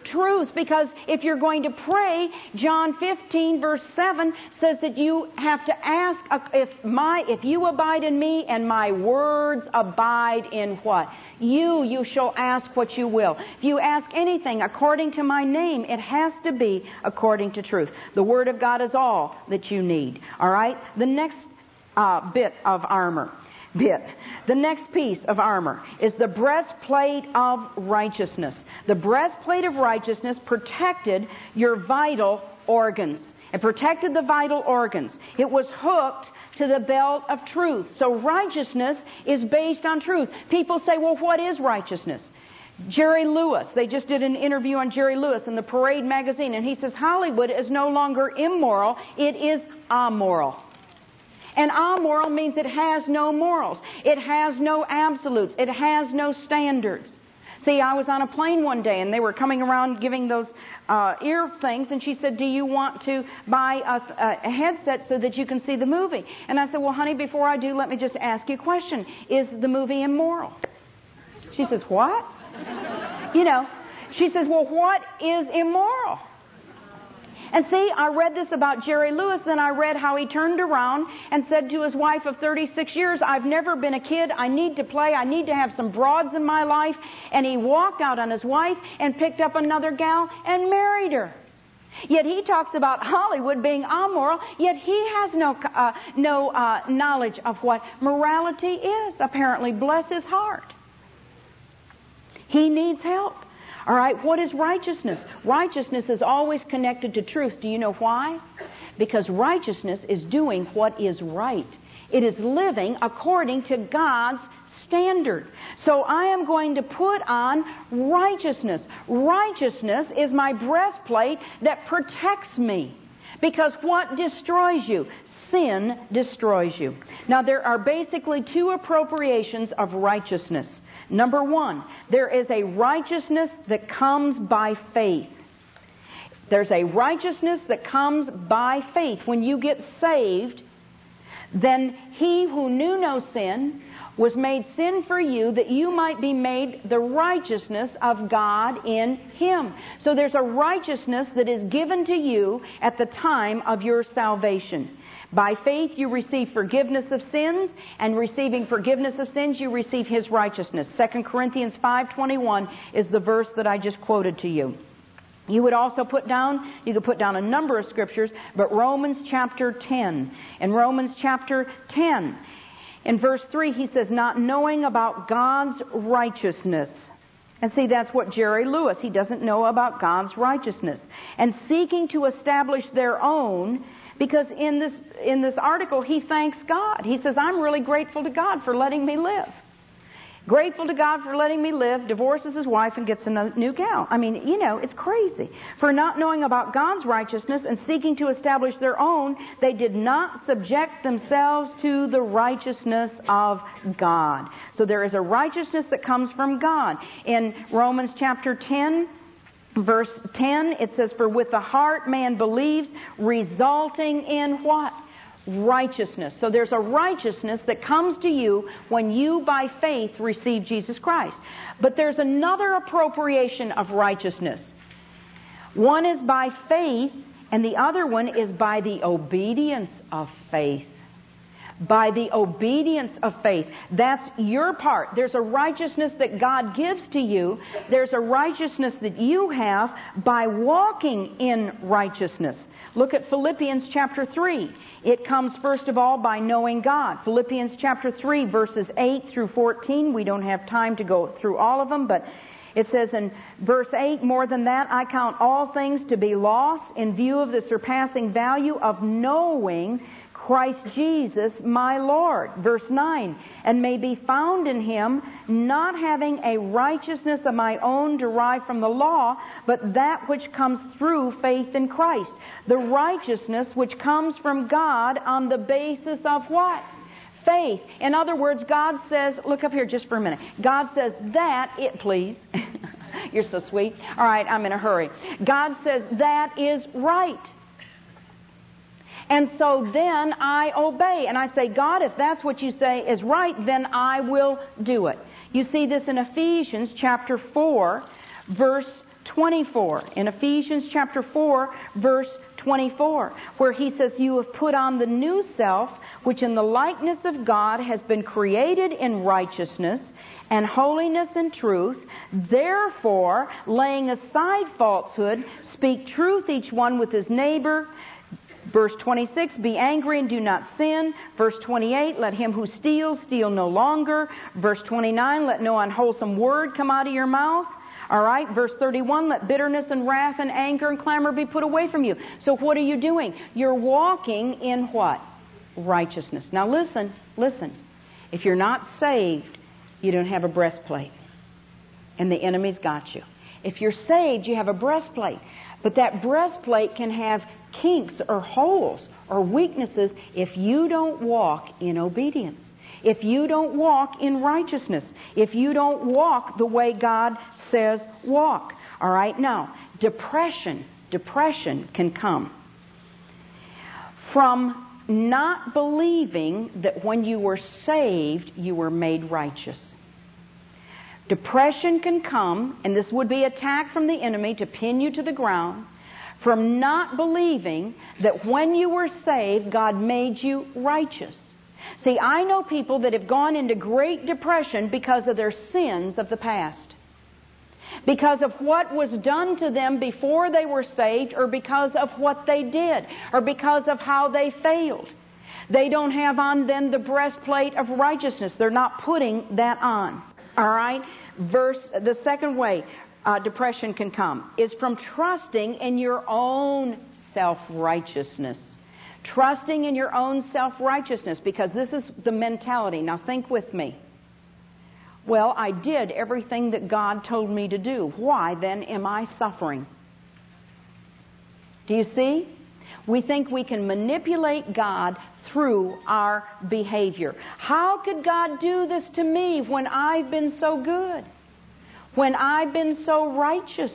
Truth, because if you're going to pray, John fifteen verse seven says that you have to ask, if my, if you abide in me and my words abide in what? You, you shall ask what you will. If you ask anything according to my name, it has to be according to truth. The Word of God is all that you need. All right? The next uh, bit of armor. Bit. The next piece of armor is the breastplate of righteousness. The breastplate of righteousness protected your vital organs. It protected the vital organs. It was hooked to the belt of truth. So righteousness is based on truth. People say, well, what is righteousness? Jerry Lewis, they just did an interview on Jerry Lewis in the Parade magazine, and he says Hollywood is no longer immoral, it is amoral. And amoral means it has no morals. It has no absolutes. It has no standards. See, I was on a plane one day and they were coming around giving those uh, ear things, and she said, do you want to buy a, a headset so that you can see the movie? And I said, well, honey, before I do, let me just ask you a question. Is the movie immoral? She says, what? You know, she says, well, what is immoral? And see, I read this about Jerry Lewis, then I read how he turned around and said to his wife of thirty-six years, I've never been a kid, I need to play, I need to have some broads in my life. And he walked out on his wife and picked up another gal and married her. Yet he talks about Hollywood being amoral, yet he has no uh, no uh, knowledge of what morality is, apparently. Bless his heart. He needs help. All right, what is righteousness? Righteousness is always connected to truth. Do you know why? Because righteousness is doing what is right. It is living according to God's standard. So I am going to put on righteousness. Righteousness is my breastplate that protects me. Because what destroys you? Sin destroys you. Now there are basically two appropriations of righteousness. Number one, there is a righteousness that comes by faith. There's a righteousness that comes by faith. When you get saved, then he who knew no sin was made sin for you, that you might be made the righteousness of God in him. So there's a righteousness that is given to you at the time of your salvation. By faith you receive forgiveness of sins, and receiving forgiveness of sins you receive his righteousness. Second Corinthians five twenty-one is the verse that I just quoted to you. You would also put down, you could put down a number of scriptures, but Romans chapter ten. In Romans chapter ten, in verse three, he says, not knowing about God's righteousness. And see, that's what Jerry Lewis, he doesn't know about God's righteousness. And seeking to establish their own. Because in this in this article, he thanks God. He says, I'm really grateful to God for letting me live. Grateful to God for letting me live, divorces his wife and gets a new gal. I mean, you know, it's crazy. For not knowing about God's righteousness and seeking to establish their own, they did not subject themselves to the righteousness of God. So there is a righteousness that comes from God. In Romans chapter ten, verse ten, it says, for with the heart man believes, resulting in what? Righteousness. So there's a righteousness that comes to you when you by faith receive Jesus Christ. But there's another appropriation of righteousness. One is by faith, and the other one is by the obedience of faith. By the obedience of faith. That's your part. There's a righteousness that God gives to you. There's a righteousness that you have by walking in righteousness. Look at Philippians chapter three. It comes first of all by knowing God. Philippians chapter three, verses eight through fourteen. We don't have time to go through all of them, but it says in verse eight, more than that, I count all things to be loss in view of the surpassing value of knowing Christ Jesus my Lord. Verse nine, and may be found in him, not having a righteousness of my own derived from the law, but that which comes through faith in Christ. The righteousness which comes from God on the basis of what? Faith. In other words, God says, look up here just for a minute. God says that it, please. You're so sweet. All right, I'm in a hurry. God says that is right. And so then I obey. And I say, God, if that's what you say is right, then I will do it. You see this in Ephesians chapter four, verse twenty-four. In Ephesians chapter four, verse twenty-four, where he says, you have put on the new self, which in the likeness of God has been created in righteousness and holiness and truth. Therefore, laying aside falsehood, speak truth each one with his neighbor. Verse twenty-six, be angry and do not sin. Verse twenty-eight, let him who steals steal no longer. Verse twenty-nine, let no unwholesome word come out of your mouth. All right, verse thirty-one, let bitterness and wrath and anger and clamor be put away from you. So what are you doing? You're walking in what? Righteousness. Now listen, listen. If you're not saved, you don't have a breastplate. And the enemy's got you. If you're saved, you have a breastplate. But that breastplate can have kinks or holes or weaknesses if you don't walk in obedience. If you don't walk in righteousness. If you don't walk the way God says walk. All right, now, depression, depression can come from not believing that when you were saved, you were made righteous. Depression can come, and this would be attack from the enemy to pin you to the ground, from not believing that when you were saved, God made you righteous. See, I know people that have gone into great depression because of their sins of the past. Because of what was done to them before they were saved, or because of what they did, or because of how they failed. They don't have on then the breastplate of righteousness. They're not putting that on. All right? Verse, the second way uh, depression can come is from trusting in your own self-righteousness. Trusting in your own self-righteousness, because this is the mentality. Now think with me. Well, I did everything that God told me to do. Why then am I suffering? Do you see? We think we can manipulate God through our behavior. How could God do this to me when I've been so good? When I've been so righteous?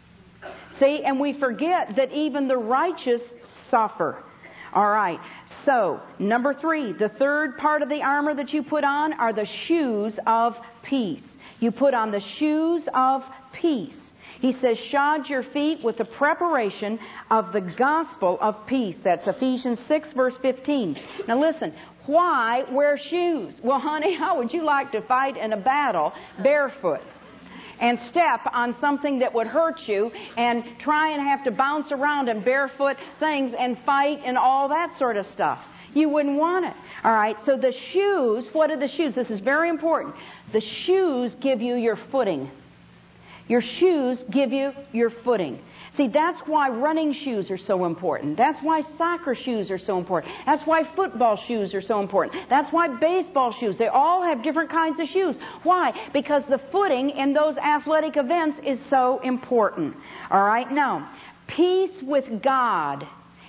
See, and we forget that even the righteous suffer. All right, so number three, the third part of the armor that you put on are the shoes of peace. You put on the shoes of peace. He says, shod your feet with the preparation of the gospel of peace. That's Ephesians six, verse fifteen. Now listen, why wear shoes? Well, honey, how would you like to fight in a battle barefoot? And step on something that would hurt you and try and have to bounce around in barefoot things and fight and all that sort of stuff. You wouldn't want it. All right, so the shoes, what are the shoes? This is very important. The shoes give you your footing. Your shoes give you your footing. See, that's why running shoes are so important. That's why soccer shoes are so important. That's why football shoes are so important. That's why baseball shoes, they all have different kinds of shoes. Why? Because the footing in those athletic events is so important. All right, now, peace with God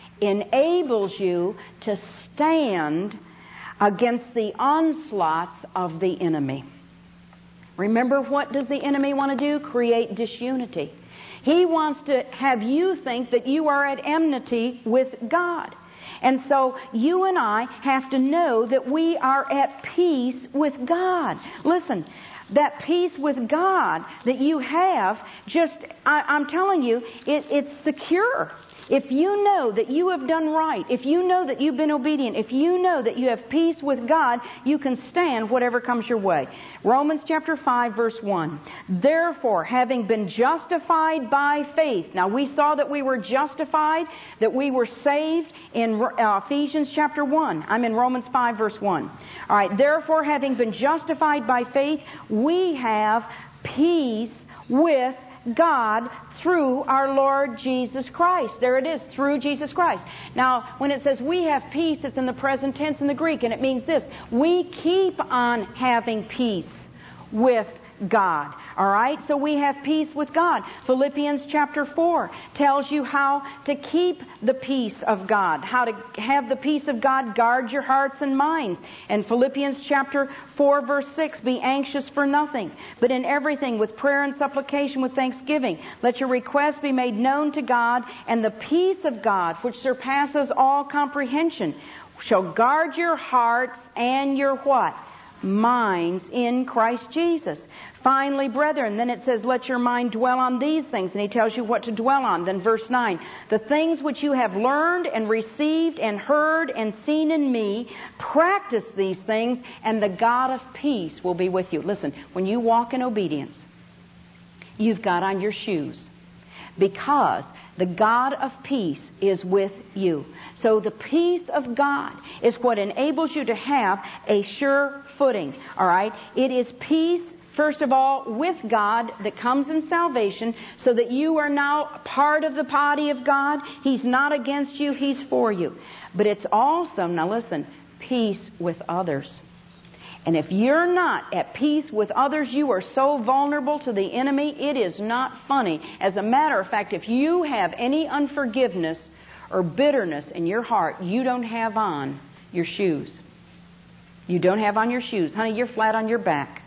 enables you to stand against the onslaughts of the enemy. Remember, what does the enemy want to do? Create disunity. He wants to have you think that you are at enmity with God. And so you and I have to know that we are at peace with God. Listen, that peace with God that you have, just, I, I'm telling you, it, it's secure. If you know that you have done right, if you know that you've been obedient, if you know that you have peace with God, you can stand whatever comes your way. Romans chapter five, verse one. Therefore, having been justified by faith. Now, we saw that we were justified, that we were saved in uh, Ephesians chapter one. I'm in Romans five, verse one. All right, therefore, having been justified by faith, we have peace with God through our Lord Jesus Christ. There it is, through Jesus Christ. Now, when it says we have peace, it's in the present tense in the Greek, and it means this: we keep on having peace with God. All right? So we have peace with God. Philippians chapter four tells you how to keep the peace of God, how to have the peace of God guard your hearts and minds. And Philippians chapter four, verse six, be anxious for nothing, but in everything with prayer and supplication with thanksgiving, let your requests be made known to God, and the peace of God, which surpasses all comprehension, shall guard your hearts and your what? minds in Christ Jesus. Finally, brethren, then it says, let your mind dwell on these things. And he tells you what to dwell on. Then verse nine, the things which you have learned and received and heard and seen in me, practice these things, and the God of peace will be with you. Listen, when you walk in obedience, you've got on your shoes, because the God of peace is with you. So the peace of God is what enables you to have a sure footing. All right? It is peace, first of all, with God that comes in salvation, so that you are now part of the body of God. He's not against you, He's for you. But it's also, now listen, peace with others. And if you're not at peace with others, you are so vulnerable to the enemy, it is not funny. As a matter of fact, if you have any unforgiveness or bitterness in your heart, you don't have on your shoes. You don't have on your shoes. Honey, you're flat on your back.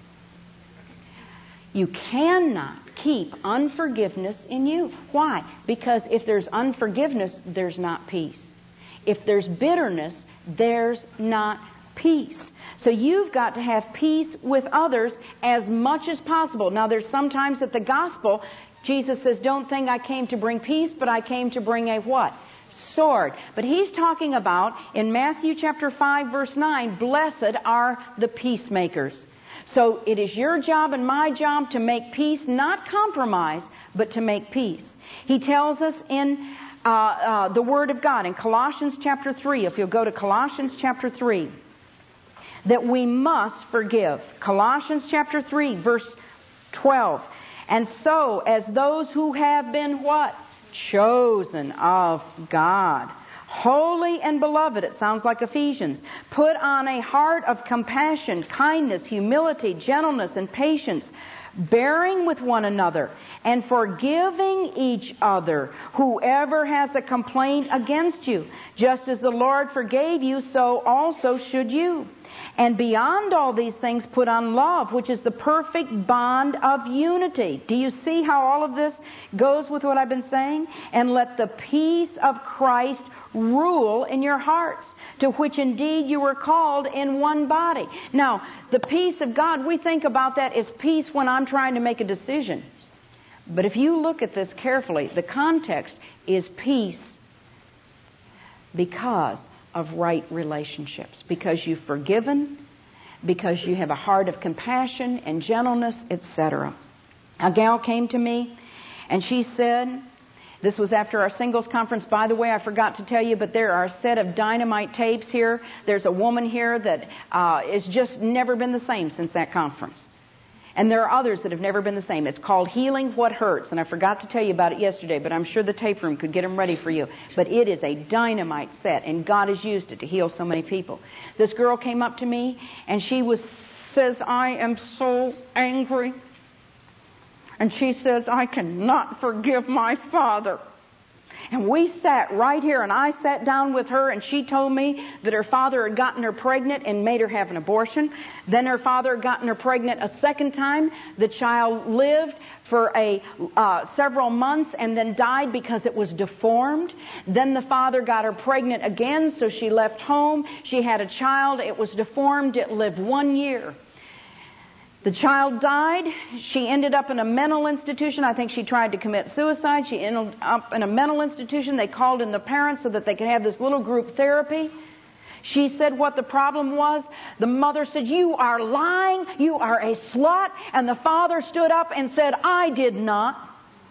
You cannot keep unforgiveness in you. Why? Because if there's unforgiveness, there's not peace. If there's bitterness, there's not peace. So you've got to have peace with others as much as possible. Now there's sometimes that the gospel, Jesus says, don't think I came to bring peace, but I came to bring a what? Sword. But he's talking about, in Matthew chapter five verse nine, blessed are the peacemakers. So it is your job and my job to make peace, not compromise, but to make peace. He tells us in uh, uh, the Word of God, in Colossians chapter three, if you'll go to Colossians chapter three, that we must forgive. Colossians chapter three, verse twelve. And so, as those who have been what? Chosen of God, holy and beloved, it sounds like Ephesians, put on a heart of compassion, kindness, humility, gentleness, and patience, bearing with one another, and forgiving each other, whoever has a complaint against you. Just as the Lord forgave you, so also should you. And beyond all these things, put on love, which is the perfect bond of unity. Do you see how all of this goes with what I've been saying? And let the peace of Christ rule in your hearts, to which indeed you were called in one body. Now, the peace of God, we think about that as peace when I'm trying to make a decision. But if you look at this carefully, the context is peace because of right relationships, because you've forgiven, because you have a heart of compassion and gentleness, et cetera. A gal came to me and she said, this was after our singles conference. By the way, I forgot to tell you, but there are a set of dynamite tapes here. There's a woman here that uh, is just never been the same since that conference. And there are others that have never been the same. It's called Healing What Hurts. And I forgot to tell you about it yesterday, but I'm sure the tape room could get them ready for you. But it is a dynamite set, and God has used it to heal so many people. This girl came up to me, and she was says, I am so angry. And she says, I cannot forgive my father. And we sat right here, and I sat down with her, and she told me that her father had gotten her pregnant and made her have an abortion. Then her father had gotten her pregnant a second time. The child lived for a uh, several months and then died because it was deformed. Then the father got her pregnant again, so she left home. She had a child. It was deformed. It lived one year. The child died. She ended up in a mental institution. I think she tried to commit suicide. She ended up in a mental institution. They called in the parents so that they could have this little group therapy. She said what the problem was. The mother said, you are lying. You are a slut. And the father stood up and said, I did not.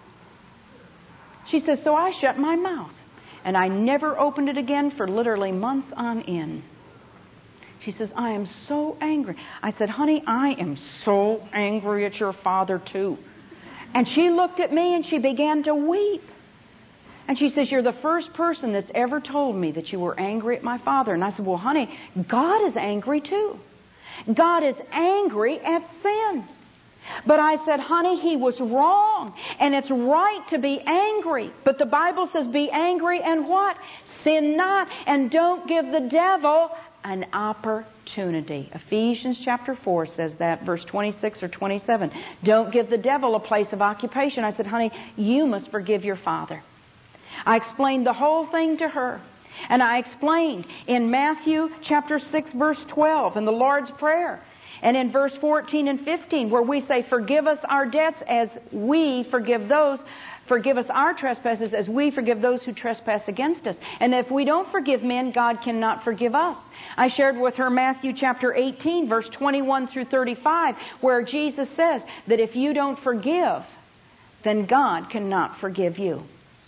She says, so I shut my mouth. And I never opened it again for literally months on end. She says, I am so angry. I said, honey, I am so angry at your father too. And she looked at me and she began to weep. And she says, you're the first person that's ever told me that you were angry at my father. And I said, well, honey, God is angry too. God is angry at sin. But I said, honey, he was wrong. And it's right to be angry. But the Bible says be angry and what? Sin not. And don't give the devil an opportunity. Ephesians chapter four says that, verse twenty-six or twenty-seven. Don't give the devil a place of occupation. I said, honey, you must forgive your father. I explained the whole thing to her. And I explained in Matthew chapter six verse twelve in the Lord's Prayer, and in verse fourteen and fifteen where we say, forgive us our debts as we forgive those, forgive us our trespasses as we forgive those who trespass against us. And if we don't forgive men, God cannot forgive us. I shared with her Matthew chapter eighteen verse twenty-one through thirty-five where Jesus says that if you don't forgive, then God cannot forgive you.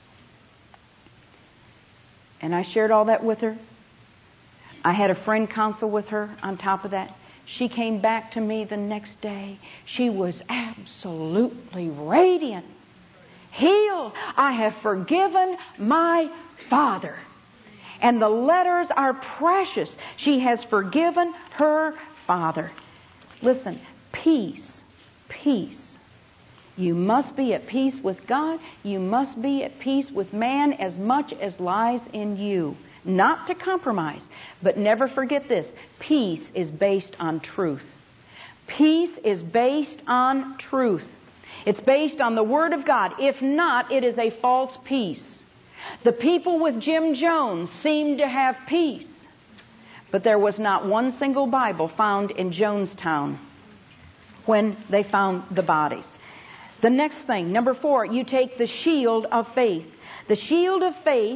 And I shared all that with her. I had a friend counsel with her on top of that. She came back to me the next day. She was absolutely radiant. Healed. I have forgiven my father. And the letters are precious. She has forgiven her father. Listen, peace, peace. You must be at peace with God. You must be at peace with man as much as lies in you. Not to compromise, but never forget this. Peace is based on truth. Peace is based on truth. It's based on the Word of God. If not, it is a false peace. The people with Jim Jones seemed to have peace, but there was not one single Bible found in Jonestown when they found the bodies. The next thing, number four, you take the shield of faith. The shield of faith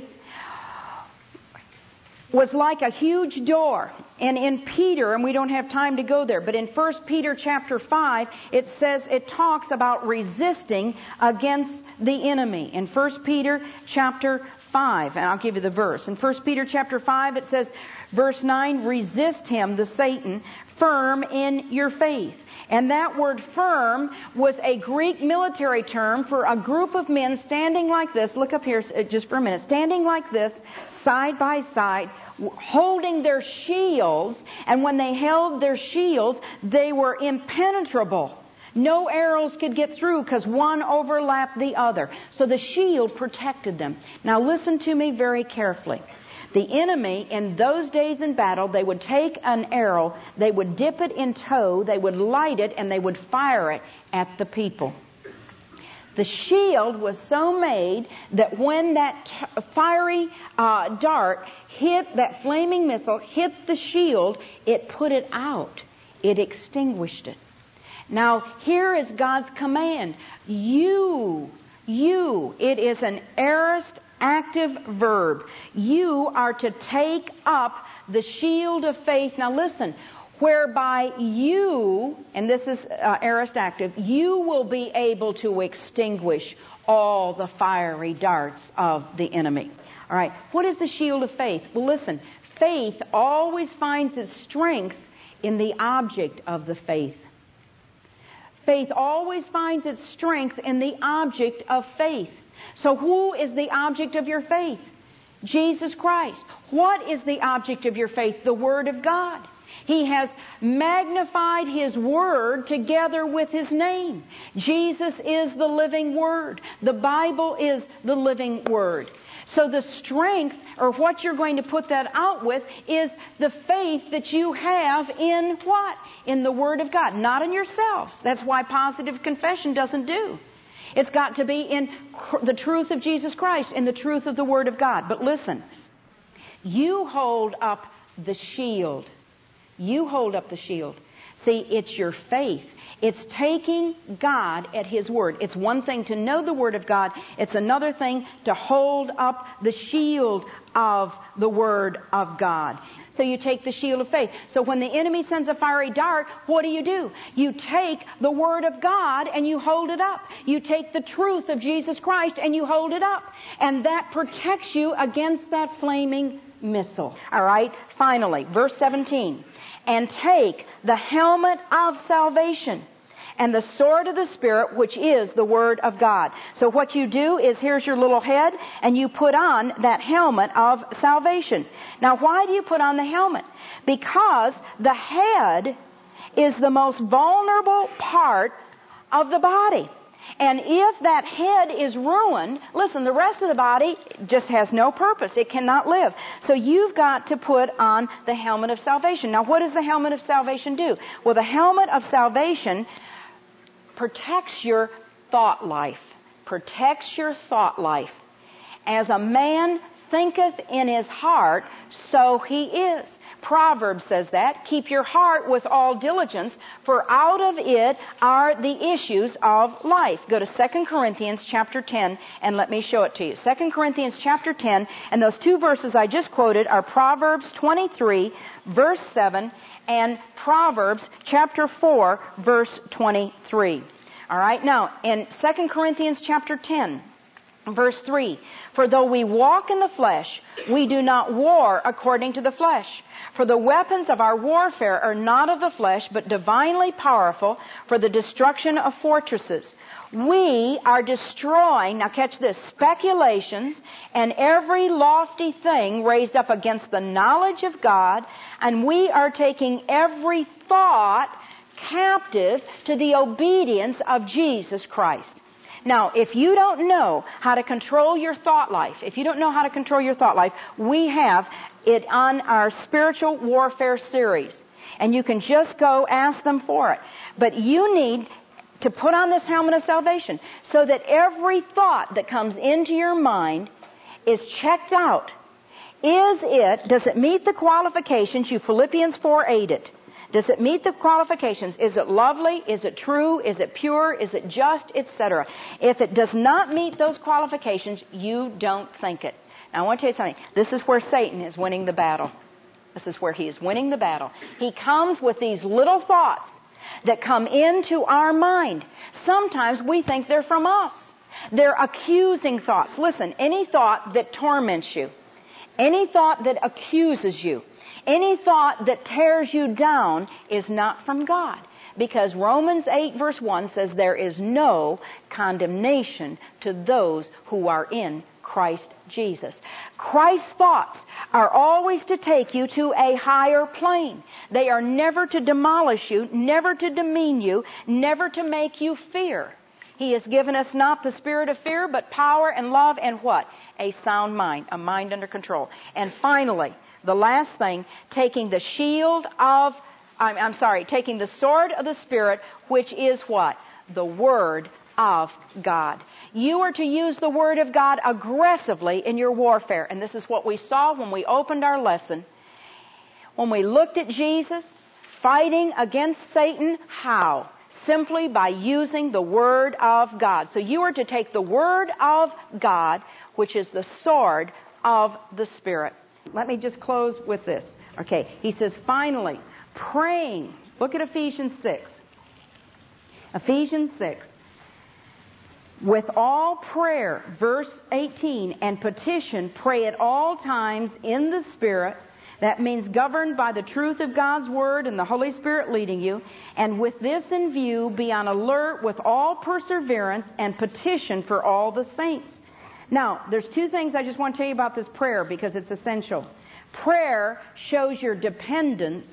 was like a huge door. And in Peter, and we don't have time to go there, but in First Peter chapter five, it says, it talks about resisting against the enemy. In First Peter chapter five, and I'll give you the verse. In First Peter chapter five, it says, verse nine, resist him, the Satan, firm in your faith. And that word firm was a Greek military term for a group of men standing like this. Look up here just for a minute. Standing like this, side by side, holding their shields. And when they held their shields, they were impenetrable. No arrows could get through because one overlapped the other. So the shield protected them. Now listen to me very carefully. The enemy, in those days in battle, they would take an arrow, they would dip it in tow, they would light it, and they would fire it at the people. The shield was so made that when that t- fiery uh, dart hit, that flaming missile hit the shield, it put it out. It extinguished it. Now, here is God's command. You, you, it is an aorist active verb. You are to take up the shield of faith. Now listen, whereby you, and this is uh, aorist active, you will be able to extinguish all the fiery darts of the enemy. All right, what is the shield of faith? Well, listen, faith always finds its strength in the object of the faith. Faith always finds its strength in the object of faith. So who is the object of your faith? Jesus Christ. What is the object of your faith? The Word of God. He has magnified His Word together with His name. Jesus is the living Word. The Bible is the living Word. So the strength, or what you're going to put that out with, is the faith that you have in what? In the Word of God. Not in yourselves. That's why positive confession doesn't do. It's got to be in the truth of Jesus Christ, in the truth of the Word of God. But listen, you hold up the shield. You hold up the shield. See, it's your faith. It's taking God at His Word. It's one thing to know the Word of God. It's another thing to hold up the shield of the Word of God. So you take the shield of faith. So when the enemy sends a fiery dart, what do you do? You take the Word of God and you hold it up. You take the truth of Jesus Christ and you hold it up. And that protects you against that flaming missile. All right? Finally, verse seventeen. And take the helmet of salvation and the sword of the Spirit, which is the Word of God. So what you do is, here's your little head, and you put on that helmet of salvation. Now, why do you put on the helmet? Because the head is the most vulnerable part of the body. And if that head is ruined, listen, the rest of the body just has no purpose. It cannot live. So you've got to put on the helmet of salvation. Now, what does the helmet of salvation do? Well, the helmet of salvation protects your thought life. Protects your thought life. As a man thinketh in his heart, so he is. Proverbs says that. Keep your heart with all diligence, for out of it are the issues of life. Go to Second Corinthians chapter ten, and let me show it to you. Second Corinthians chapter ten, and those two verses I just quoted are Proverbs twenty-three, verse seven, and Proverbs chapter four, verse twenty-three. All right, now, in Second Corinthians chapter ten, verse three, for though we walk in the flesh, we do not war according to the flesh. For the weapons of our warfare are not of the flesh, but divinely powerful for the destruction of fortresses. We are destroying, now catch this, speculations and every lofty thing raised up against the knowledge of God, and we are taking every thought captive to the obedience of Jesus Christ. Now, if you don't know how to control your thought life, if you don't know how to control your thought life, we have it on our spiritual warfare series. And you can just go ask them for it. But you need to put on this helmet of salvation so that every thought that comes into your mind is checked out. Is it, does it meet the qualifications? You Philippians four eight it. Does it meet the qualifications? Is it lovely? Is it true? Is it pure? Is it just? Etc. If it does not meet those qualifications, you don't think it. Now I want to tell you something. This is where Satan is winning the battle. This is where he is winning the battle. He comes with these little thoughts that come into our mind. Sometimes we think they're from us. They're accusing thoughts. Listen, any thought that torments you, any thought that accuses you, any thought that tears you down is not from God. Because Romans eight verse one says there is no condemnation to those who are in Christ Jesus. Christ's thoughts are always to take you to a higher plane. They are never to demolish you, never to demean you, never to make you fear. He has given us not the spirit of fear, but power and love and what? A sound mind, a mind under control. And finally, the last thing, taking the shield of, I'm, I'm sorry, taking the sword of the Spirit, which is what? The Word of God. You are to use the Word of God aggressively in your warfare. And this is what we saw when we opened our lesson. When we looked at Jesus fighting against Satan, how? Simply by using the Word of God. So you are to take the Word of God, which is the sword of the Spirit. Let me just close with this. Okay, he says, finally, praying. Look at Ephesians six. Ephesians six. With all prayer, verse eighteen, and petition, pray at all times in the Spirit. That means governed by the truth of God's Word and the Holy Spirit leading you. And with this in view, be on alert with all perseverance and petition for all the saints. Now, there's two things I just want to tell you about this prayer because it's essential. Prayer shows your dependence.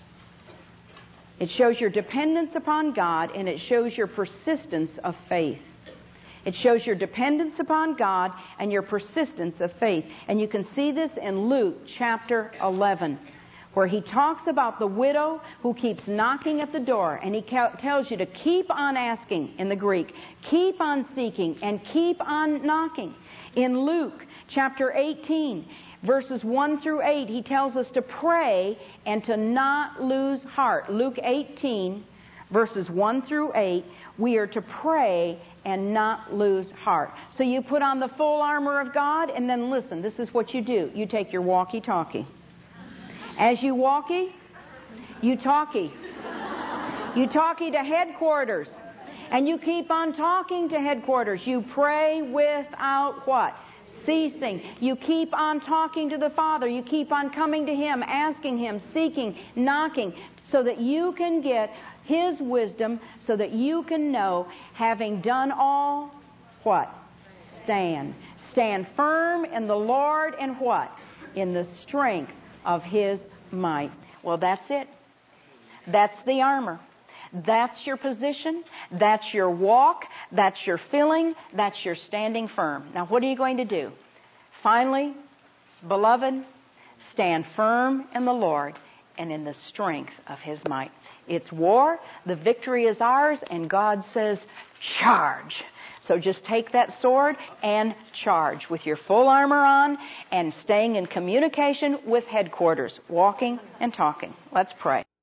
It shows your dependence upon God, and it shows your persistence of faith. It shows your dependence upon God and your persistence of faith. And you can see this in Luke chapter eleven, where he talks about the widow who keeps knocking at the door. And he ca- tells you to keep on asking in the Greek, keep on seeking, and keep on knocking. In Luke chapter eighteen, verses one through eight, he tells us to pray and to not lose heart. Luke eighteen, verses one through eight, we are to pray and not lose heart. So you put on the full armor of God, and then listen, this is what you do. You take your walkie-talkie. As you walkie, you talkie. You talkie to headquarters. And you keep on talking to headquarters. You pray without what? Ceasing. You keep on talking to the Father. You keep on coming to Him, asking Him, seeking, knocking, so that you can get His wisdom, so that you can know, having done all, what? Stand. Stand firm in the Lord and what? In the strength of His might. Well, that's it. That's the armor. That's your position. That's your walk. That's your filling. That's your standing firm. Now, what are you going to do? Finally, beloved, stand firm in the Lord and in the strength of His might. It's war. The victory is ours. And God says, charge. So just take that sword and charge with your full armor on and staying in communication with headquarters, walking and talking. Let's pray.